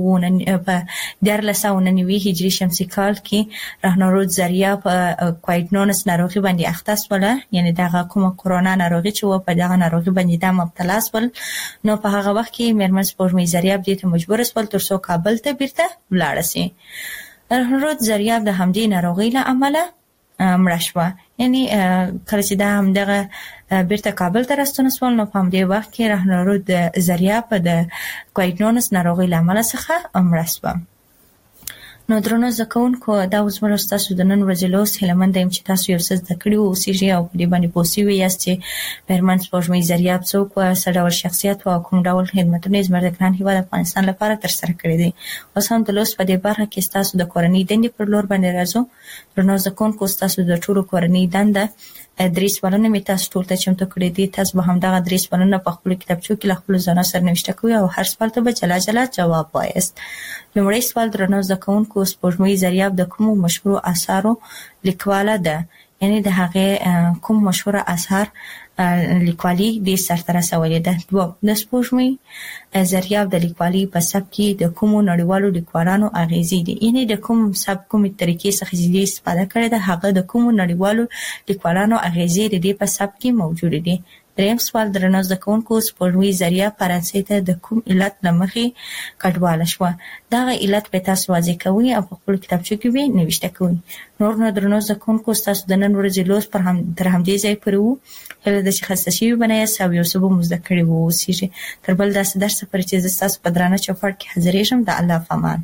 1999 هجري شمسي کال کې رهنورود زریاب کوایټنونس ناروغي باندې اخته شوله، یعنی دغه کومه کرونا ناروغي چې و په دغه ناروغي باندې د مبتلا شول. نو په هغه وخت کې مېرمن سپوږمۍ زریاب دې ته مجبور شول ترڅو کابل ته بیرته ولاړ شي. رهنورود زریاب د همدې ناروغي له امله مړه شوه. یعنی کله چې دا همدغه بیرته کابل ته راستون شول نو په همدې وخت کې رهنورود زریاب د کوایټنونس ناروغي له امله څخه مړه شوه. نو درنو زکونکو دا اوس موږ تاسو د نن ورځې لوست هیلمن دیم چې تاسو یو څه زده کړي او اوسېږئ او په دې باندې پوه شوي یاست چې مېرمن سپوږمۍ زریاب څوک وه، څه ډول شخصیت و او کوم ډول خدمتونه یې زموږ د ګران هېواد افغانستان لپاره ترسره کړي دي. اوس هم د لوست په دې برخه کې ستاسو د کورنۍ دندې پر لور باندې راځو. درنو زکونکو ستاسو د ټولو کورنۍ دنده 3 سوالونه مې تاسو ټول ته چمتو کړي دي. تاسو به همدغه 3 سوالونه په خپلو کتابچو کې له خپلو ځانو سره نوشته کوئ او هر سوال ته به جلا جلا جواب وایاست. لومړی سوال درنو زده کوونکو، سپوږمۍ زریاب د کومو مشهورو اثارو لیکواله ده؟ یعنی د هغې کوم مشهوره اثار لیکوالي دې سرته رسولې ده. دوم، د سپوږمۍ زریاب د لیکوالي په سبک کې د کومو نړیوالو لیکوالانو اغیزې دي؟ یعنی د کوم سبک کومې طریقې څخه چې استفاده کړې ده هغه د کومو نړیوالو لیکوالانو اغیزې د دې په سبک کې موجودې دي. دریم سوال درنو زده کوونکو، سپوږمۍ زریاب فرانسې ته د کوم علت له مخې کډواله شوه؟ دغه علت به تاسو واضح کوئ او په خپلو کتابچو کې به نوشته کوئ. نور نو درنو زده کوونکو ستاسو د نن ورځې لوست تر همدې ځای پورې و. هیله ده چې خسته شوي به نه یاست او یو څه به مو زده کړي واوسېږي. تر بل داسې درسه پورې چې زه ستاسو په درانه چوپړ کې حاضرېږم. د الله په امان.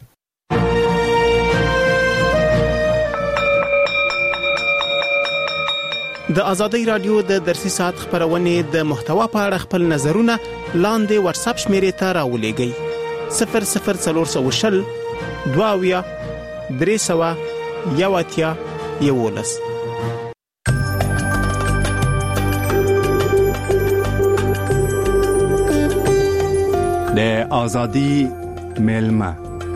د آزادۍ رادیو د درسي ساعت خبرونه د محتوا په اړه خپل نظرونه لاندې واتساپ شمیرې ته راولېږئ 00420 22 300 11. د آزادۍ ملما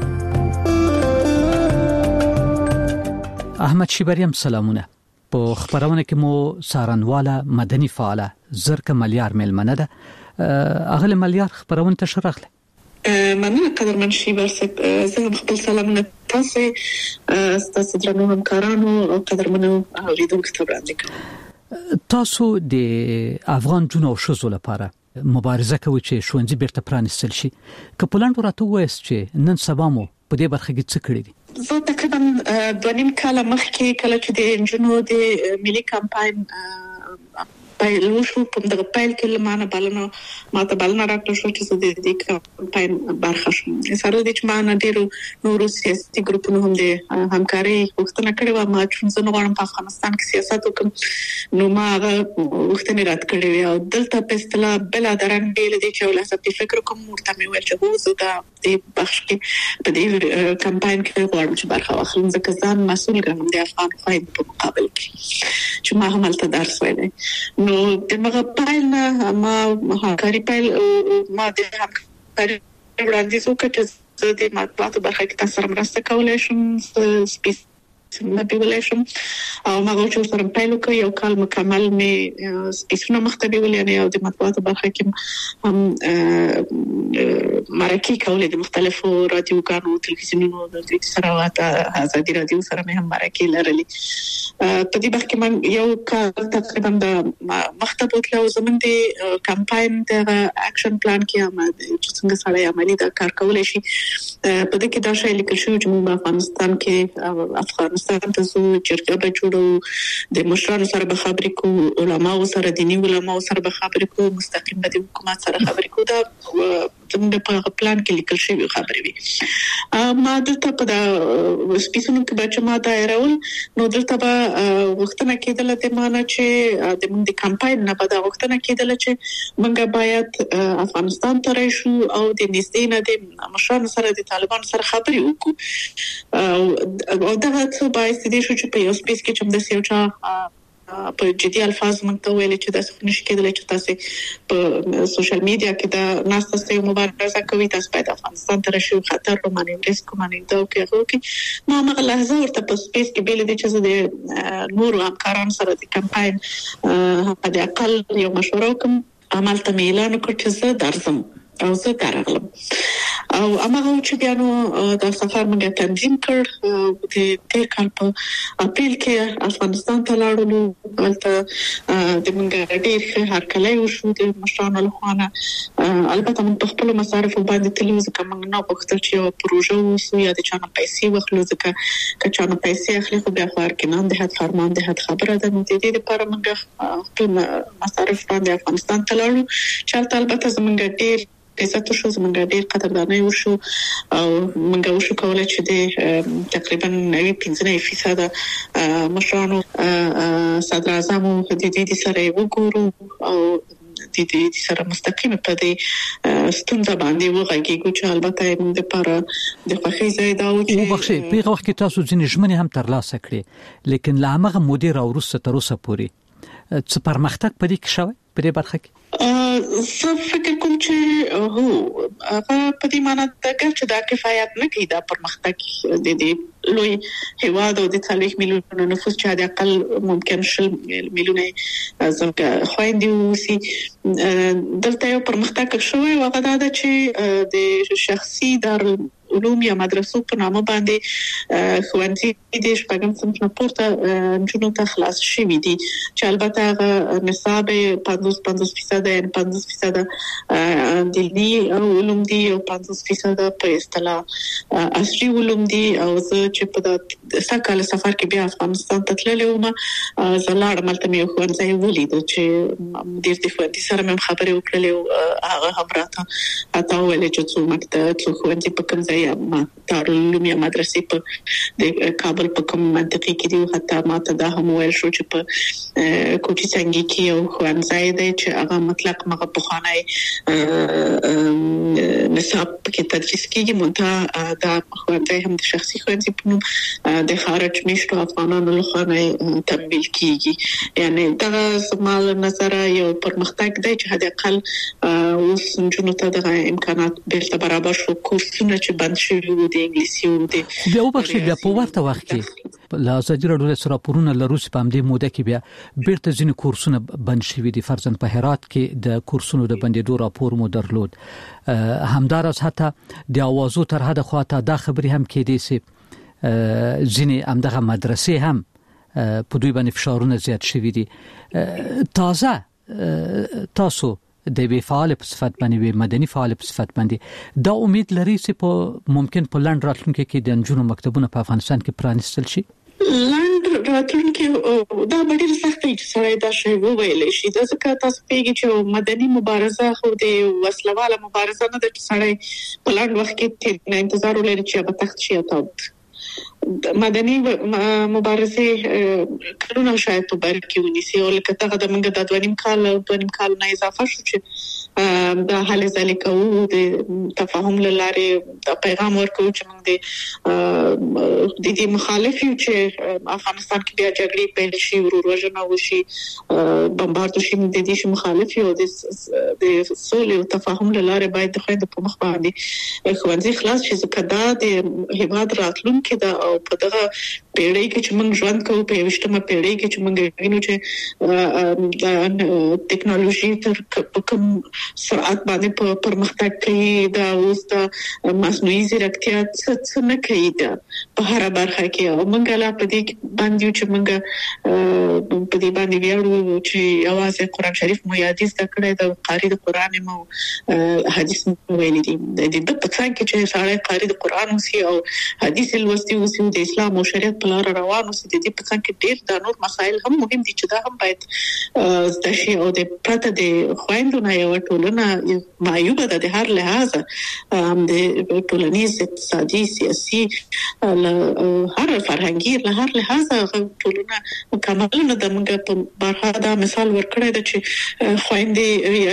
احمد شیبریم سلامونه. په خبرونه کې مو سارنواله مدني فعاله زرکه ملیار ملمنه ده. اغله ملیار خبرونه ته شرحله. مننه قدرمن شیبر صاحب. زه خپل سلامونه تاسو درنو همکارانو او قدرمنو اوریدونکو ته وړاندې کوم. تاسو د افغان جنو او شوزو لپاره مبارزه کوي چې ښوونځي بیرته پرانیستل شي. کپلان ورته وایي چې نن سبا مو په دې برخه کې څه کړی دي؟ زه تقریبا 2.5 کال مخکې کله چې د انجنونو د ملي کمپاین پیل وشو په دغه پیل کې لمانه ماته بلنه راکړل شو چې د دې کمپاین برخه شم. سره د چې ما ډیرو نورو سیاسي ګروپونو هم د همکاري غوښتنه کړې و. ما چې زه غواړم په افغانستان کې سیاست وکړم نو ما هغه غوښتنې رد کړې وې او دلته په اصطلاح بل درنګ بیل دي چې ولاسه فکر کوم ورته مې ویل چې زه د بخش کې په دې کمپاین کې غواړم چې برخه واخلم ځکه ځان مسؤل ګڼم د افغان خویندو په مقابل کې چې ما هم هلته درس ویلی. نو دغه پیل ما همکاري پیل ما د همکاري وړاندیز وکړ چې زه د مطبوعاتو برخه کې تاسو سره مرسته کولی شم بیولای شم او ما غوښتل سره پیل وکړ. یو کال مکمل مې سپیسونه مختبي ولې نه او د مطبوعاتو برخه کې هم مرکه کولې د مختلفو رادیوګانو تلویزیونونو د سره آزادي رادیو سره مې هم مرکه لرلې. په دې وخت کې من یو کال تقریبا د مختبو تلو زمون د کمپاین د اکشن پلان کې چې څنګه سره عملي دا کار کولای شي. په دې کې دا شی لیکل شوی چې موږ په افغانستان کې افغانستان ته زو چرګه به جوړو د مشرانو سره به خبرې کوو علماو سره دیني علماو سره به خبرې کوو مستقیم به د حکومت سره خبرې کوو. دا زموږ په پلان کې لیکل شوی خبرې وي. ما دلته په سپیڅونو کې بچ ما دایرول نو دلته به وختونه کېدل د مانه چې د موږ د کمپاین نه به دا وختونه کېدل چې موږ باید افغانستان ته راشو او د نږدې نه د مشرانو سره د طالبان سره خبرې وکړو او دا څه باعث دي چې په یو سپیس کې چې د سیوچا په جدي الفاظ مونږ ویل چې تاسو نشئ کېدلی چې تاسو په سوشل میډیا کې دا ناس تاسو یو مبارزه کوي تاسو باید افغانستان ته راشئ خطر روماني ریسک کومانه دا کوي ما هغه لحظه ورته په سپیس کې بیل دي چې د نورو همکارانو سره د کمپاین په اقل یو مشوره کوم عمل ته اعلان وکړ چې زه درځم او زه درغلم او هغه چې بیا نو د سفر موږ تنظیم کړ د تیر کال په اپریل کې افغانستان ته لاړو ولته د موږ ډېر هرکلی وشو د مشرانو له خوا البته موږ په خپل مصارف باندې تلويزه کوم نه پوښتل چې یو پروژه وسو یا د چانه پیسې وخلو ځکه که چانه پیسې اخلي خو بیا خبر کې نه د هڅ فرمان د هڅ خبره ده نو د دې لپاره موږ خپل مصارف باندې افغانستان ته لاړو چې البته زموږ ډېر عزت شو زمونږ ډېر قدرداني وشو او موږ وشو کولای چې د تقریبا 95% مشرانو صدر اعظم د دې سره وګورو او د دې سره مستقیم په دې ستونزه باندې وغږیږو چې البته موږ لپاره د خوښۍ ځای دا و چې وبخښئ په وخت کې تاسو ځینې ژمنې هم ترلاسه کړې لیکن لا هغه مدیر او روسه تر اوسه پورې څه پرمختګ پدې کې شوی په دې برخه کې زه فکر کوم چې هو هغه په دې معنی دا چې دا کفایت نه کوي دا پرمختګ د دې لوی هیواد او د 40 میلیون نفوس چې د اقل ممکن 10 میلیونه زموږ خويندې وسی دلته یو پرمختګ شوی او هغه دا چې د شخصي علوم یا مدرسو په نامه باندې ښوونځي د شپږم صنف نه پورته جنونو ته خلاص شوي دي چې البته هغه نصاب 50% یا 50% دینی علوم دي او 50% په اصطلاح عصري علوم دي او زه چې په ساکاله سفر کې بیا افغانستان ته تللم زلاړ ملته مې ښوونځي ولید چې ډېر د ښوونځي سره مې خبرې وکړلې هغه هم راته اته ویل چې څو مکتب څو ښوونځي په کوم ځای ما دارالعلوم یا مدرسې په د کابل په کوم منطقه کې دي حتی ما ته دا هم ویل شو چې په کوټی څنګه کې یو ښوونځی دی چې هغه مطلق مغه په خانه نصاب کې تدریس کیږي مونږه دا ښوونځی هم د شخصي ښوونځي په نوم د خارج میشتو افغانانو له خوا تمویل کیږي یعنی دا زموږ نظر یو پرمختګ دی چې حد اقل اوس جنونو ته د امکانات بیرته برابر شو کورسونه چې بند شوي وو د انګلیسي او د بیا وبخښئ بیا په ورته وخت کې لا ازادي راډیو سره راپورونه لروس په همدې موده کې بیا بیرته ځینې کورسونه بند شوي دي فرضاً په هرات کې د کورسونو د بندیدو راپور مو درلود همدارس حتی د اوازو تر حد خواته دا خبري هم کې دي چې ځینې همدغه مدرسې هم په دوی باندې فشارونه زیات شوي دي تاسو د وی فعال په صفت باندې مدني فعال په صفت باندې دا امید لري چې په ممکن په لند راتلونکي کې د انجونو مکتبونه په افغانستان کې پرانیستل شي لند راتلونکي دا ډېر سخت دی چې سړی دا شی وویل شي دا ځکه تاسو پیږي چې مدني مبارزه خو د وسلواله مبارزه نه ده چې سړی په لند وخت کې انتظار ولري چې به تخت شي او مدني مبارزه کلونه شاید په بر کې ونیسي او لکه څنګه د منګه د 2.5 کال نه اضافه شو چې د حل ځلیکو د تفاهم لاره د پیغام ورکو چې موږ د دې مخالف یو چې افغانستان کې بیا جګړې پیل شي وروژنه وشي بمبارد شي د دې مخالف یو د سولې او تفاهم لاره باید د خويند په مخ باندې ښوونځي خلاص شي ځکه دا د هیواد راتلونکي دا او په دغه پیړۍ کې چې موږ ژوند کوو په 20مه پیړۍ کې چې موږ وینو چې د ټیکنالوژي تر کوم سرعت باندې پرمختګ کوي دا اوس د مصنوعي ځیرکتیا څه نه کوي دا په هر برخه کې او موږ لا په دې باندې چې موږ په دې باندې ویاړو چې اواز قرآن شریف مو یادیز کړی د قاری د قرآن مو حدیث مو ویلي دي د په څنګه چې سړی قاری د قرآن اوسي او حدیث لوستي اوسي چې د اسلام او شریعت په لار روانو سي د دې په څنګه ډېر د نور مسایل هم مهم دي چې دا هم باید د شی او د پرته د خويندونو یو ټولنه معیوبه ده د هر لحاظ د ټولنیز اقتصادي سیاسي هر فرهنګي له هر لحاظ ټولنه مکمل نه د موږ په برخه دا مثال ورکړی دی چې خويندې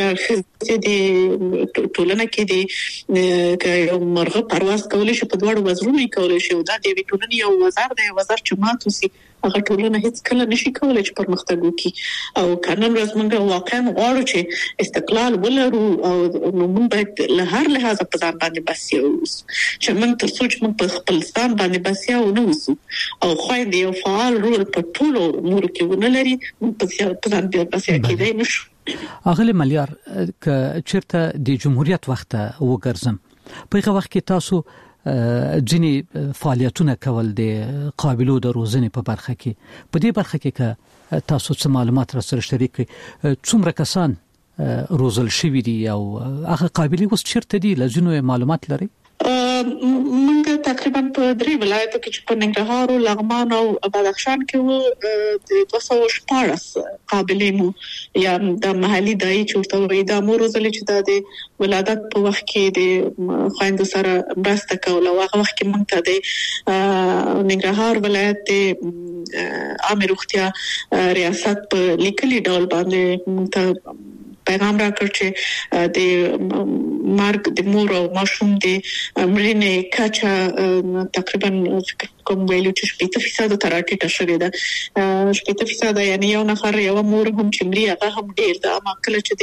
د ټولنه کې د یو مرغه پرواز کولای شي په دوړو وزرونه کولای شي او دا د ټولنې یو وزر دی وزر چې ماتو سي هغه ټولنه هیڅ کله نشي کولای چې پرمختګ وکړي او قانون رسمنګ واقعا غواړو چې استقلال ولرو او موږ باید له هر لحاظ په ځان باندې بسیا اوسو چې موږ تر څو چې موږ په خپل ځان باندې بسیا ونوسو او خويندې یو فعال رول په ټولو امور کې ونلري په ځان باندې بسیا کېدای نشو. اغلی ملیار ک چیرته د جمهوریت وخت وګرځم په هغه وخت کې تاسو ځینی فعالیتونه کول د قابلیت د روزنې په برخه کې په دې برخه کې تاسو څه معلومات را سره شریک څومره کسان روزل شوی دي او هغه قابلیت اوس چیرته دي لزینو معلومات لري؟ موږ تقریبا په 3 ولایتو کې چې په ننګرهار او لغمان او بدخشان کې وو د 214 قابلیمو یا د محلي دای چې ورته وي د امروزل چې د ولادت په وخت کې د خويندو سره مرسته کوله او هغه وخت کې موږ ته د ننګرهار ولایت د عامه روغتیا ریاست په لیکلي ډول باندې موږ ته پیغام راکړ چې د مارګ د مور او ماشوم د مړینې کچا تقریبا کوم ویلو چې 80% تر راټیټه شوې ده 80% یعنی یو نفر یو مور هم چې مړی هغه هم ډیر ده اما کله چې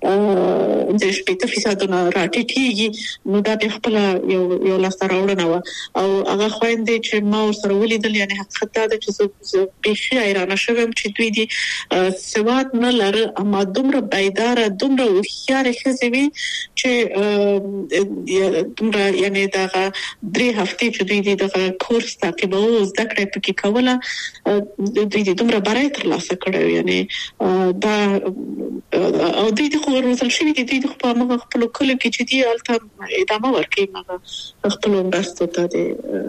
د 80% نه راټیټيږي نو دا په خپل یو لاس راوړنه او هغه خويندې چې ما سره ولیدل یعنی حقیقت دا چې زه به خیرانه شوم چې دوی دي سواد نه لري اما دومره بيدار دومره وخیار خزوي چې دومره یعنی دا 3 هفته چې دوی د کورس تعقیب او زده کړې پکې کوله دوی دومره برای تر لاسه کړو یعنی دا او دوی د خبرو تل شي دي د خپل کله کې چې دی الته ادامه ورکړي مګر خپل بستو ته د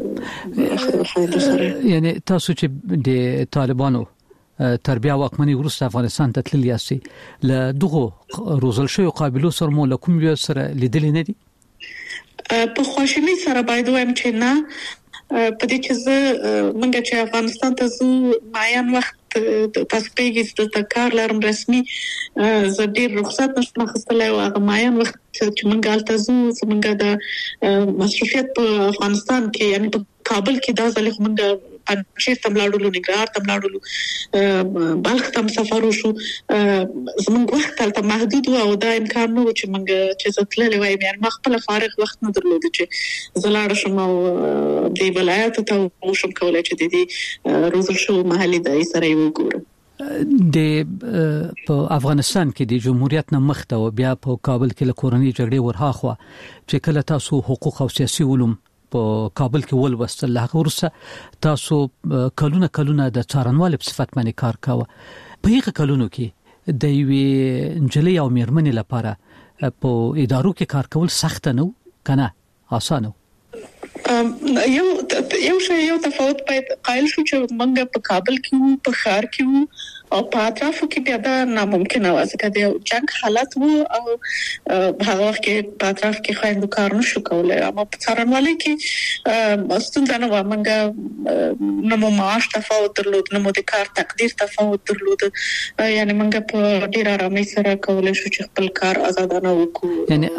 یعنی تاسو چې د طالبانو تربیه واکمنۍ وروسته افغانستان ته تللی یاستئ له دغه روزل شوی قابلیت سره مو لکم یو سره لیدل نه دي په خوشحالي سره باید وایم چې نه په دې چې موږ چې افغانستان ته زو معین وخت تاسو پیګی د کار لرم رسمي زه ډیر رخصت نشم اخیستلای او هغه معین وخت چې موږ الته زو موږ د مصرفیت په افغانستان کې یعنی په کابل کې دا ځل موږ پنځه تملاړو نګار تملاړو بلخ تم سفر وشو زموږ وخت تلته محدود او دا امکان نو چې موږ چې زتللې وای مې مخبل فارغ وخت نه درلود چې زلاړ شم او د ولایت ته وشم کولای چې د دې روزل شو محلي دای سره وګورم د په افغانستان کې د جمهوریت نه مخته او بیا په کابل کې له کورنۍ جګړې ورهاخوا چې کله تاسو حقوق او سیاسي علوم په کابل کې ولوستل هغه ورسره تاسو کلونه د څارنوال په صفت باندې کار کاوه په هغه کلونو کې د یوې انجلۍ او میرمنې لپاره په ادارو کې کار کول سخت نه کنه اسانه یو تفاوت باید قائل شو چې موږ په کابل کې په ښار کې او په اطرافو کې بیا دا ناممکنه وه ځکه د جنگ حالت وو او هغه وخت کې په اطراف کې خویندو کار نشو کولای اما په څارنوالۍ کې ستونزه نه وه موږ نه مو معاش تفاوت درلود نه مو د کار تقدیر تفاوت درلود یعنی موږ په ډیر آرامۍ سره کولای شو چې خپل کار آزادانه وکړو یعنی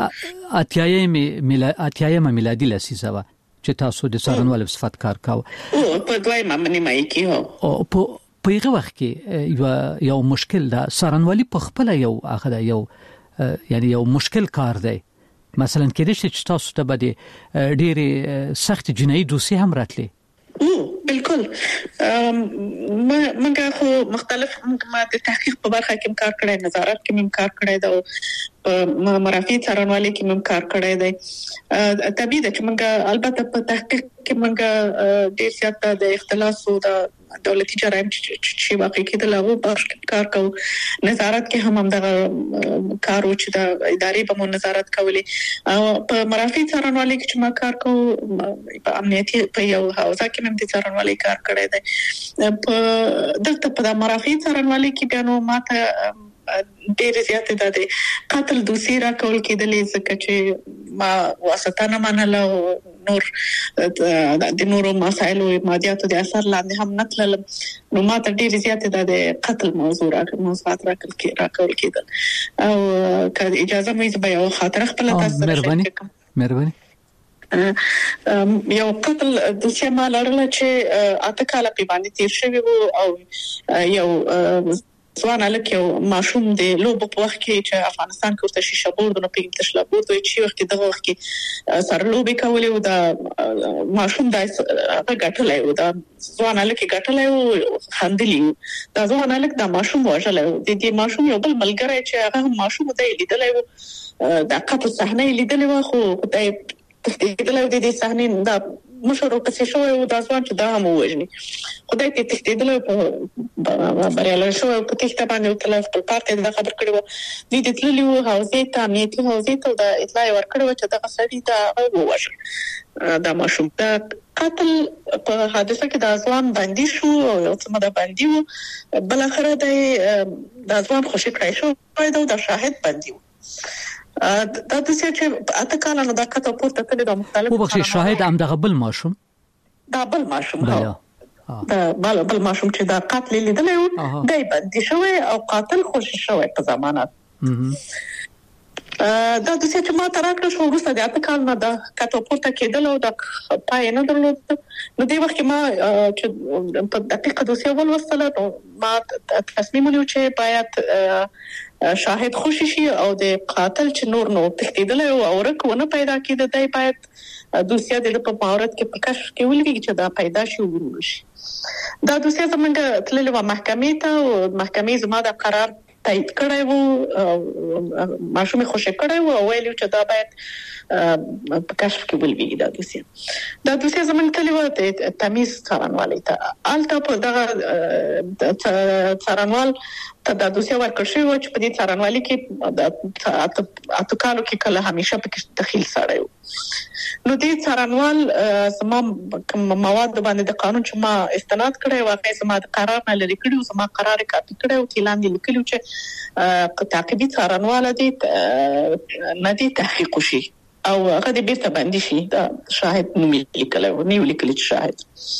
اتیایم میلادي لسیزه وه چې تاسو د څارنوال په صفت کار کاوه په دویمه منیمه کې او په هغه وخت کې یو مشکل ده څارنوالي په خپل یو هغه یو یعنی یو مشکل کار دی مثلا کېدې چې تاسو ته بده ډېری سخت جنایي دوسیه هم راتلې بالکل موږ خو مختلف ما د تحقیق په برخه کې کار کړی نظارت کې کار کړی دا مرافع څارنوالۍ کې کار کړی دی طبيعي ده چې موږ البته په تحقیق کې موږ ډېر زیات د اختلاس او د دولتي جرایم چې واقع کېدل هغه بخش کار کوو. نظارت کې هم دغه کار و چې د ادارې په نظارت کولې. په مرافع څارنوالۍ کې چې ما کار کوو په امنیتي په یو حوزه کې هم د څارنوالۍ کار کړی دی. په دلته په مرافع څارنوالۍ کې بیا نو ماته ډېر زیات د قتل دوسیه را کول کېدلې ځکه چې ما واسطه نه منله او نور د نورو مسایلو مادیاتو د اثر لاندې هم نه تللم. نو ما ته ډېر زیات د قتل موضوعات را کول کېدل. او که اجازه مې به یو خاطره خپل تاسو سره مهرباني یو قتل دوسیه ما لرله چې اته کاله په باندې تیر شوی وو او یو ځوان الک یو ماشوم د لوب په وخت کې چې افغانستان کې ورته شیشه بورد نه پیږي تشلا بورد چې وخت دغه وخت کې سره لوبي کولې او دا ماشوم د غټلې او دا ځوان الک غټلې او خندلې دا ځوان الک دا ماشوم وژلې د دې ماشوم یو بل ملګری چې هغه ماشوم د لیدلې دا قتل صحنه لیدلې خو د دې صحنه دا مشر وکړي شو او د ځوان چې دا هم وژني خدای ته تختیدل په بریاله شو په تخته باندې تل په پارت د خبر کړو د دې تللیو حوزه ته امنیتي حوزه ته د اطلاع ورکړو چې دا سړی دا وژل دا ماشوم دا قتل په حادثه کې د ځوان باندې شو او یو څه مده باندې وو بل اخره د ځوان خوشی کړی شو دا شاهد باندې دا د څه چې اته کاله نو دا کته پورته کړی د مختلفو وبخښي شاهد هم دغه بل ماشوم دا بل ماشوم دا بل ماشوم چې دا قتل لیدل یو دای باندې شوی او قاتل خوشی شوی په ضمانت دا د څه چې ما تراکړ شو ورسته د اته کال نه دا کته پورته کېدل او د پای نه درلود نو د وخت ما چې په دقیقه دوسیه ولوستله ما تصمیم ونیو چې باید شاهد خوشی شي او د قاتل چې نور نو تختیدل او ورکونه پیدا کېده دای باید دوسیه د په مهارت کې په کشف کې ولګي چې دا پیدا شي ورول شي. دا دوسیه زمونږ تللې و محکمې ته او محکمې زما د قرار تایید کړی وو ماشومې خوشی کړی وو او ویلو چې دا باید په کشف کې ولګي دا دوسیه زمونږ تللې و تمیز څارنوالۍ ته الته په دغه څارنوال ته د دوسیه ورکړ شوی و چې په دې څارنوالۍ کې اته کالو کې کله همیشه پکې دخیل سړی و. نو دې څارنوال زما مواد باندې د قانون چې ما استناد کړی واقعي زما د قرار نه لري کړی زما قرار کاپی کړی او اعلان لیکلو چې تعقیبي څارنوال دې نه دي تحقیق شي او هغه دې بیرته باندې شي دا شاهد نوم لیکلو نیو لیکل چې شاهد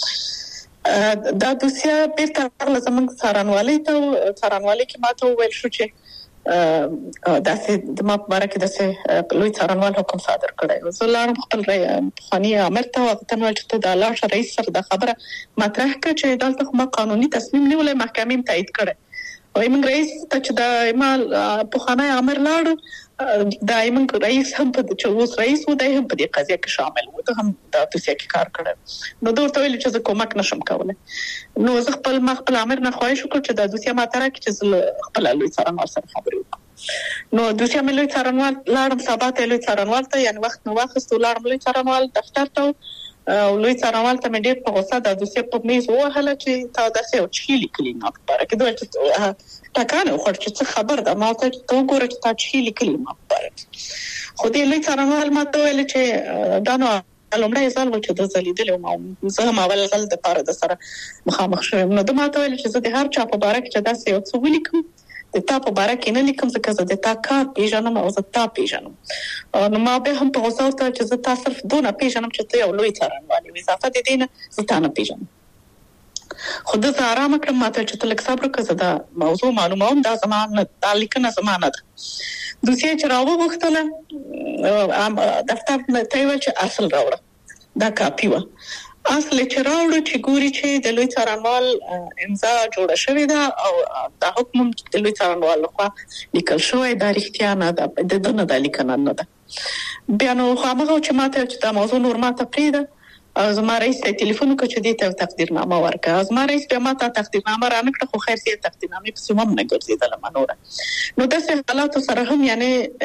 دا دوسیه بیرته لازم څارنوالۍ ته څارنوالۍ کې ماته ویل شو چې داسې د ما په اړه کې داسې لوی څارنوال حکم صادر کړی و. زه لاړم خپل خاني امر ته وخت نو چې د لاش رئیس سره د خبره مطرح کړ چې دلته ما قانوني تصمیم نیولې محکمې تایید کړي او ایمن رئیس ته چې د ایمال په خانه امر لاړ د ایمن رئیس هم په چې اوس رئیس و د هم په دې قضیه کې شامل و ته هم د توسعه کې کار کړی نو دوی ته ویل چې زه کومک نشم کولای. نو زه خپل امر نه خواهش وکړ چې د دوسیه ماتره کې چې خپل لوی څارنوال سره خبرې وکړم. نو دوسیه مې لوی څارنوال لاړم سبا ته لوی څارنوال ته یعنی وخت نو واخستو لاړم لوی څارنوال دفتر ته او لوی څارنوال ته مې ډېر په غوسه د دوسیه په میز وهله چې تا داسې او چی لیکلی ما په اړه کې دوی چې ټاکنه خو چې خبر ده ما ته ته وګوره چې تا چی لیکلی ما په اړه خو دې لوی څارنوال ما ته ویل چې دا نو لومړی ځل و چې د زلیدل او زه هم اول ځل د پاره د سره مخامخ شوم نو د ما ته ویل چې زه د هر چا په اړه کې داسې یو څه ولیکم د تا په اړه کې نه لیکم ځکه زه د تا کار پیژنم او زه تا پیژنم نو ما به هم په غوسه ورته چې زه تاسو صرف دونه پیژنم چې ته یو لوی څارنوال یې اضافه دې دینه زه تا نه پیژنم. خو د آرام کړم ماته چې تل څه برکه دا موضوع معلوموم دا زمانه د لیکنه زمانه ده. دوسیه چې راو وختله دفتر ته ویل چې اصل راوړه دا کاپی و اصل چې راوړو چې ګوري چې د لوی څارنوال امضا جوړه شوې ده او دا حکم د لوی څارنوال لخوا لیکل شوی دا رښتیا نه ده د دنه د لیکنه نه ده. بیا نو هغه چې ماته چې دا موضوع نور ماته پریده زما رئیس ته ټلیفون وکړ چې دې ته تقدیرنامه ورکړه. زما رئیس به ماته تقدیرنامه رانکړه خو خیر سي تقدیرنامه په سیمه نه ګرځیدله منوره. نو داسې حالات سره هم یعنی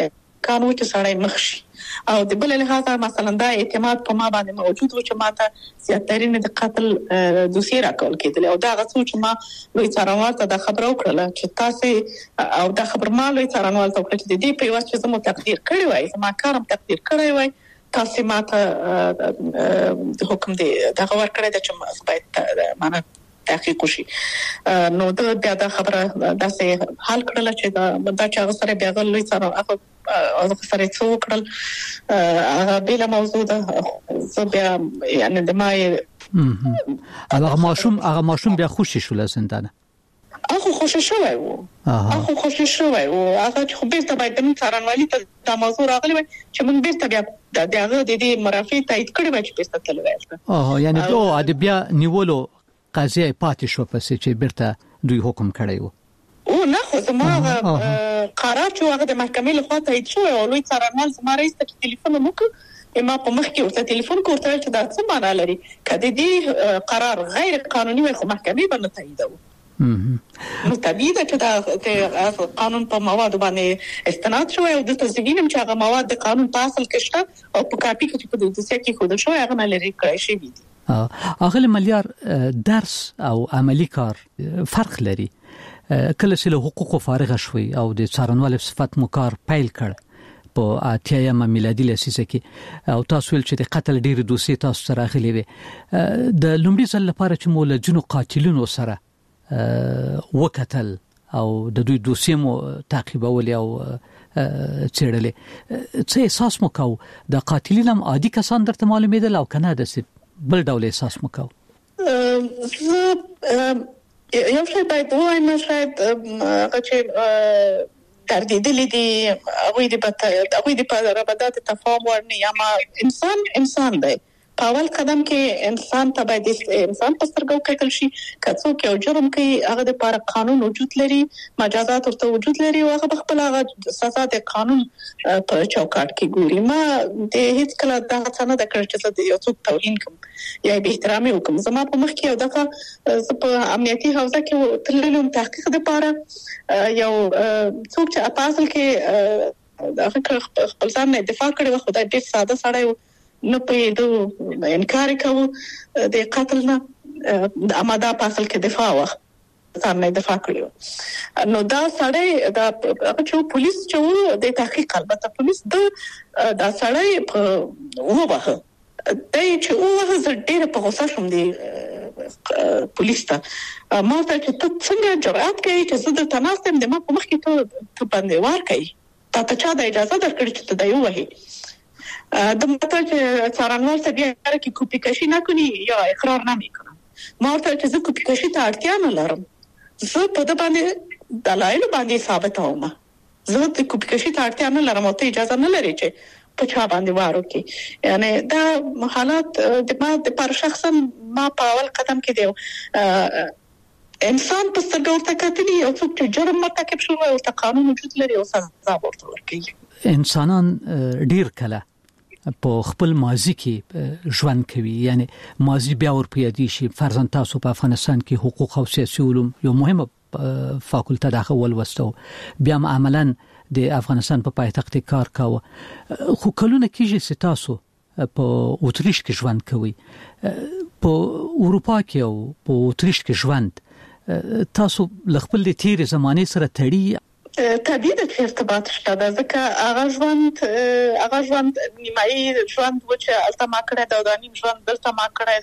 امکان و چې سړی مخ شي او د بل لحاظه مثلا دا اعتماد په ما باندې موجود و چې ماته زیاترین د قتل دوسیه راکول کېدل او دا غوښتل چې ما لوی څارنوال ته دا خبر وکړه چې تاسو او دا خبر ما لوی څارنوال ته وکړه چې د دې په واسطه چې زموږ تقدیر کړی وای زما کارم تقدیر کړی وای تاسو ماته د حکم دی دا خبر کړی چې باید معنا تحقیق وشي نو دا خبره داسې حل کړل چې دا چې سره بیا غل لوي سره هغه سره څو کړل هغه بل موضوع ده زه بیا یعنی د ما هغه ماشوم بیا خوشی شو لسندانه هغه خوشی شوی وو هغه خوشی شوی وو هغه خو بیرته باید د څارنوالي ته دا موضوع راغلی وای چې موږ بیرته بیا دغه د دې مرافع تایید کړی وای چې بیرته تللی وای یعنی دوه د بیا نیولو قضیه پاتې شو پسې چې بیرته دوی حکم کړی وو او نه خو زما قرار چې هغه د محکمې لخوا تایید شو او لوی څارنوال زما رئیس ته ټلیفون وکړ ما په مخ کې ورته ټلیفون کوته چې دا څه معنا لري کله دې قرار غیر قانوني وي خو محکمې باندې تاییدو نو طبيعي ده چې دا قانون په مواد باندې استناد شوی او د تسوینم چې هغه مواد د قانون په اصل کې شته او په کاپي کې په دې څه کې خود شوی هغه لري کړی شي دي اغل مليار درس او عملی کار فرق لري کله چې له حقوقو فارغ شوي او د څارنوال صفت مکار پیل کړ په اتیایم میلادي لسیزه کې او تاسو ول چې د قتل ډیر دوسیه تاسو سره غلي وي د لومړي ځل لپاره چې مول جنو قاتلونو سره وکتل او د دوی دوسیه مو تعقیبول او چیرلې څه احساس مو کو د قاتلینم عادي کسان درته معلومه ده او کنه د بل ډول احساس مو کو یو شی باید وایم شاید هغه چې تردیدلی دي هغه د رابطات تفاهم ورني یا ما انسان دی په اول قدم کې انسان ته باید انسان په سترګو کتل شي کڅو کې او جرم کوي هغه د لپاره قانون وجود لري مجازات ورته وجود لري او هغه خپل هغه سزا د قانون په چوکاټ کې ګوري ما د هیڅ کله دا څنګه د کړ چې د یو څوک توهین کوم یا به احترام وکم زما په مخ کې یو دغه په امنیتي حوزه کې تللم تحقیق د لپاره یو څوک چې په اصل کې هغه خپل ځان نه دفاع کړي و خدای دې ساده سړی نو په دې انکار کوي د قتل نه د اماده په اصل کې دفاع وخت ځان نه دفاع کړی نو دا سړی دا چې پولیس چې د تحقیق البته پولیس دا سړی په وبخه دای چې هغه ډېر په غوسه شوم دی پولیس ته ما ته چې ته څنګه جرأت کوي چې زه د تناستم د ما په مخ کې ته باندې وار کوي تا چا د اجازه درکړي چې ته دا یو وهي د ماته چې څارنوال ته بیا کې کوپی کشي نه کوي یا اقرار نه میکنه ما ته چې زه کوپی کشي ته اړتیا نه لرم زه په دې باندې دلایل باندې ثابت اومه زه د کوپی کشي ته اړتیا نه لرم او ته اجازه نه لري چې په چا باندې وارو کې یعنی دا حالات د ما د پر شخصا ما په اول قدم کې دی انسان په سترګو ته کتلی او څوک جرم مرتکب شوی او ته قانون وجود لري او سزا ورته ورکوي انسانان ډیر کله په خپل ماضي کې ژوند کوي یعنی ماضي بیا ور پیدا شي فرضاً تاسو په افغانستان کې حقوق او سیاسي علوم یو مهمه فاکولټه داخل ولوستو بیا عملاً د افغانستان په پایتخت کار کاوه خو کلونه کېږي چې تاسو په اوتریش کې ژوند کوي په اروپا کې او په اوتریش کې ژوند تاسو خپل د تیر زمانه سره تړي طبيعي د ارتباط شته ځکه هغه ژوند نیمایي ژوند و چې الته ما کړی دا د نیم ژوند دلته ما کړی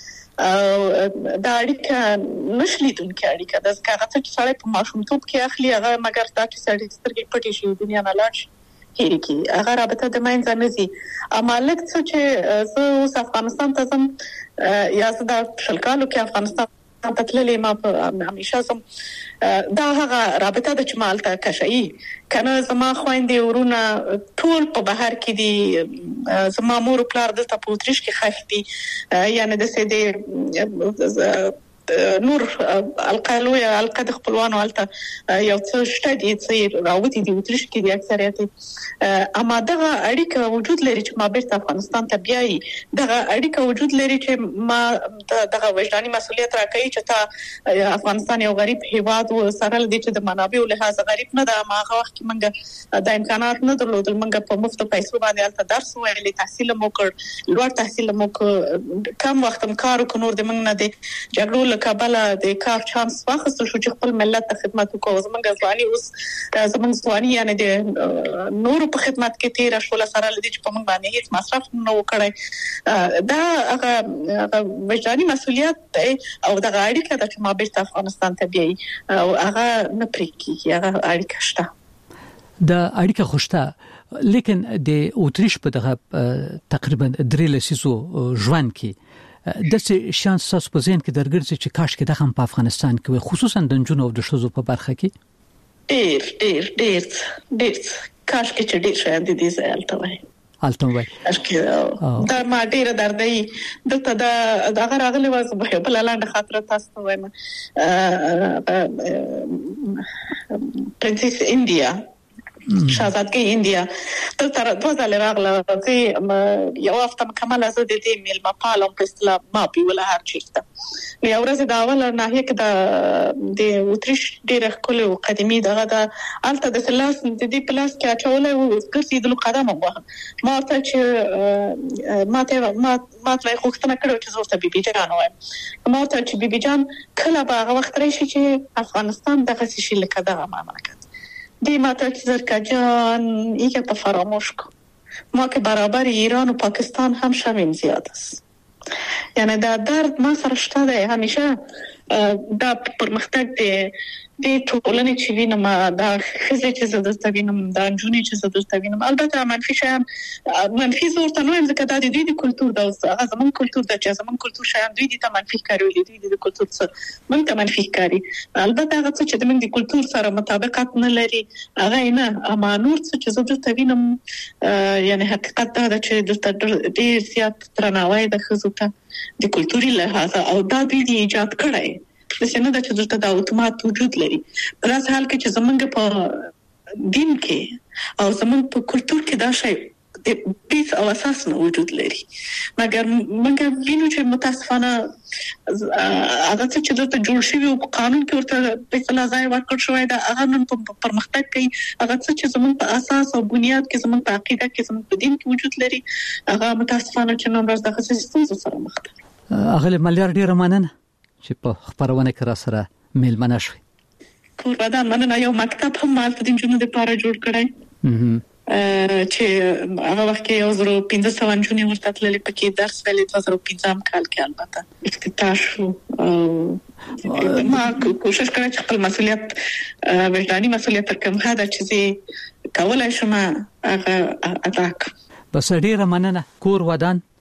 دی دا اړیکه نشلیدونکې اړیکه د ځکه هغه چې سړی په ماشومتوب کې اخلي هغه مګر دا چې سړی سترګې پټې شي دنیا نه لاړ شي هېري کی هغه رابطه د منځ نه زی امالک چې زه اوس افغانستان ته ځم یا زه د شلکالو کې افغانستان ته تللې ما په همیشه زم دا هغه رابطه د چمال ته کشي کنه زما خويندې ورونه ټول په بهر کې دي زما مور پلار د تپوتریش کې خښتي یعنی د سې د نور القالویا القد خپلوانو الته یو څه شته دي چې راوتی دي وترش کې دي اکثریت اما دغه اړیکه وجود لري چې ما بیرته افغانستان ته بیایي دغه اړیکه وجود لري چې ما دغه وجداني مسؤلیت راکړي چې تا افغانستان یو غریب هیواد و سره لدی چې د منابعو لحاظ غریب نه ده ما هغه وخت کې منګه د امکانات نه درلودل منګه په مفت پیسو باندې الته درس ویلې تحصیل مو کړ لوړ تحصیل مو کم وخت کار وکړ د منګ نه دي جګړو کابل د کار چانس واخیستل شو چې خپل ملت ته خدمت وکړو زمونږ ځواني اوس زمونږ ځواني یعنی د نورو په خدمت کې تیر شول سره لدی چې په موږ باندې هیڅ مصرف نه وکړي دا هغه وجداني مسؤلیت او دغه اړیکه د چې ما بیرته افغانستان ته بیایي او هغه نه پریږي هغه اړیکه شته د اړیکه خوشته لیکن د اوتریش په دغه تقریبا 3 لسیزو ژوند کې د څه شانس تاسو په ذهن کې درګرځي چې کاش کې د هم په افغانستان کې خصوصا د جنونو او د شذو په برخه کې ډېر کاش کې چې ډېر شاید دې زالته وای کاش کې دا ما ډېر دردي دلته دا هغه راغلی و په بل لاندې خاطر تاسو وایم پرنسس انډیا شاهزادګي انډیا تر 2000 راغله چې یو هفته مکمل از دې میلمه پالم په اصطلاح ما پیوله هر چیرته یو ورځ دا اول ناحیه کې د اوتریش ډېر خپل قديمي دغه د الته د سلاس د دې پلاس کې اچولې او ګرځي د قدم وه ما ته چې ما ته خوښتنه کړو چې زورته بیبي جان وایم ما ته چې بیبي جان کله به هغه وخت راشي چې افغانستان دغه شي لکه دغه مملکت دی ماته چې زرکا جان یکه په فراموش کو ما که برابر ایران و پاکستان هم شویم زیاد است یعنی دا درد ما سره شته ده همیشه دا پرمختګ د ټولنې چې وینم دا خزه چې زده وینم دا جونی چې زده وینم البته منفي زورته نو هم ځکه دا د دوی د کلچر دا زمون کلچر د چې زمون کلچر شایم دوی د منفي کاروي دوی د کلچر څخه مونږ ته منفي کاری البته هغه څه چې د موږ د کلچر سره مطابقت نه لري هغه نه اما نور څه چې زده وینم یعنی حقیقت دا چې د ډیر زیات درناوی د خزو ته د کلچري لحاظ او دا دوی ایجاد کړی د سینه د چې دلته د اتومات وجود لري په داس حال کې چې زمونږ په دین کې او زمونږ په کلچر کې دا شی د بیس او اساس نه وجود لري مګر موږ وینو چې متاسفانه هغه چې دلته جوړ شوی او قانون کې ورته په اصطلاح ځای ورکړ شوی دا هغه نن په پرمختګ کوي هغه چې زمونږ په اساس او بنیاد کې زمونږ په عقیده کې زمونږ په دین کې وجود لري هغه متاسفانه چې نن ورځ د خصوصي سره مخ ده هغه مليار ډیر مننه چې په خبرونه کې را سره میلمنه شوي کوربه مننه یو مکتب هم مال د جنونو لپاره جوړ کړی چې هغه وخت کې یو 1500 جنونی ورته تللې پکې درس ویلې 2015 کال کې البته افتتاح شو ما کوشش کړم چې خپل مسؤلیت وجداني مسؤلیت کوم هدا چې کولای شم هغه ادا کړم بس ډیره مننه کور ودان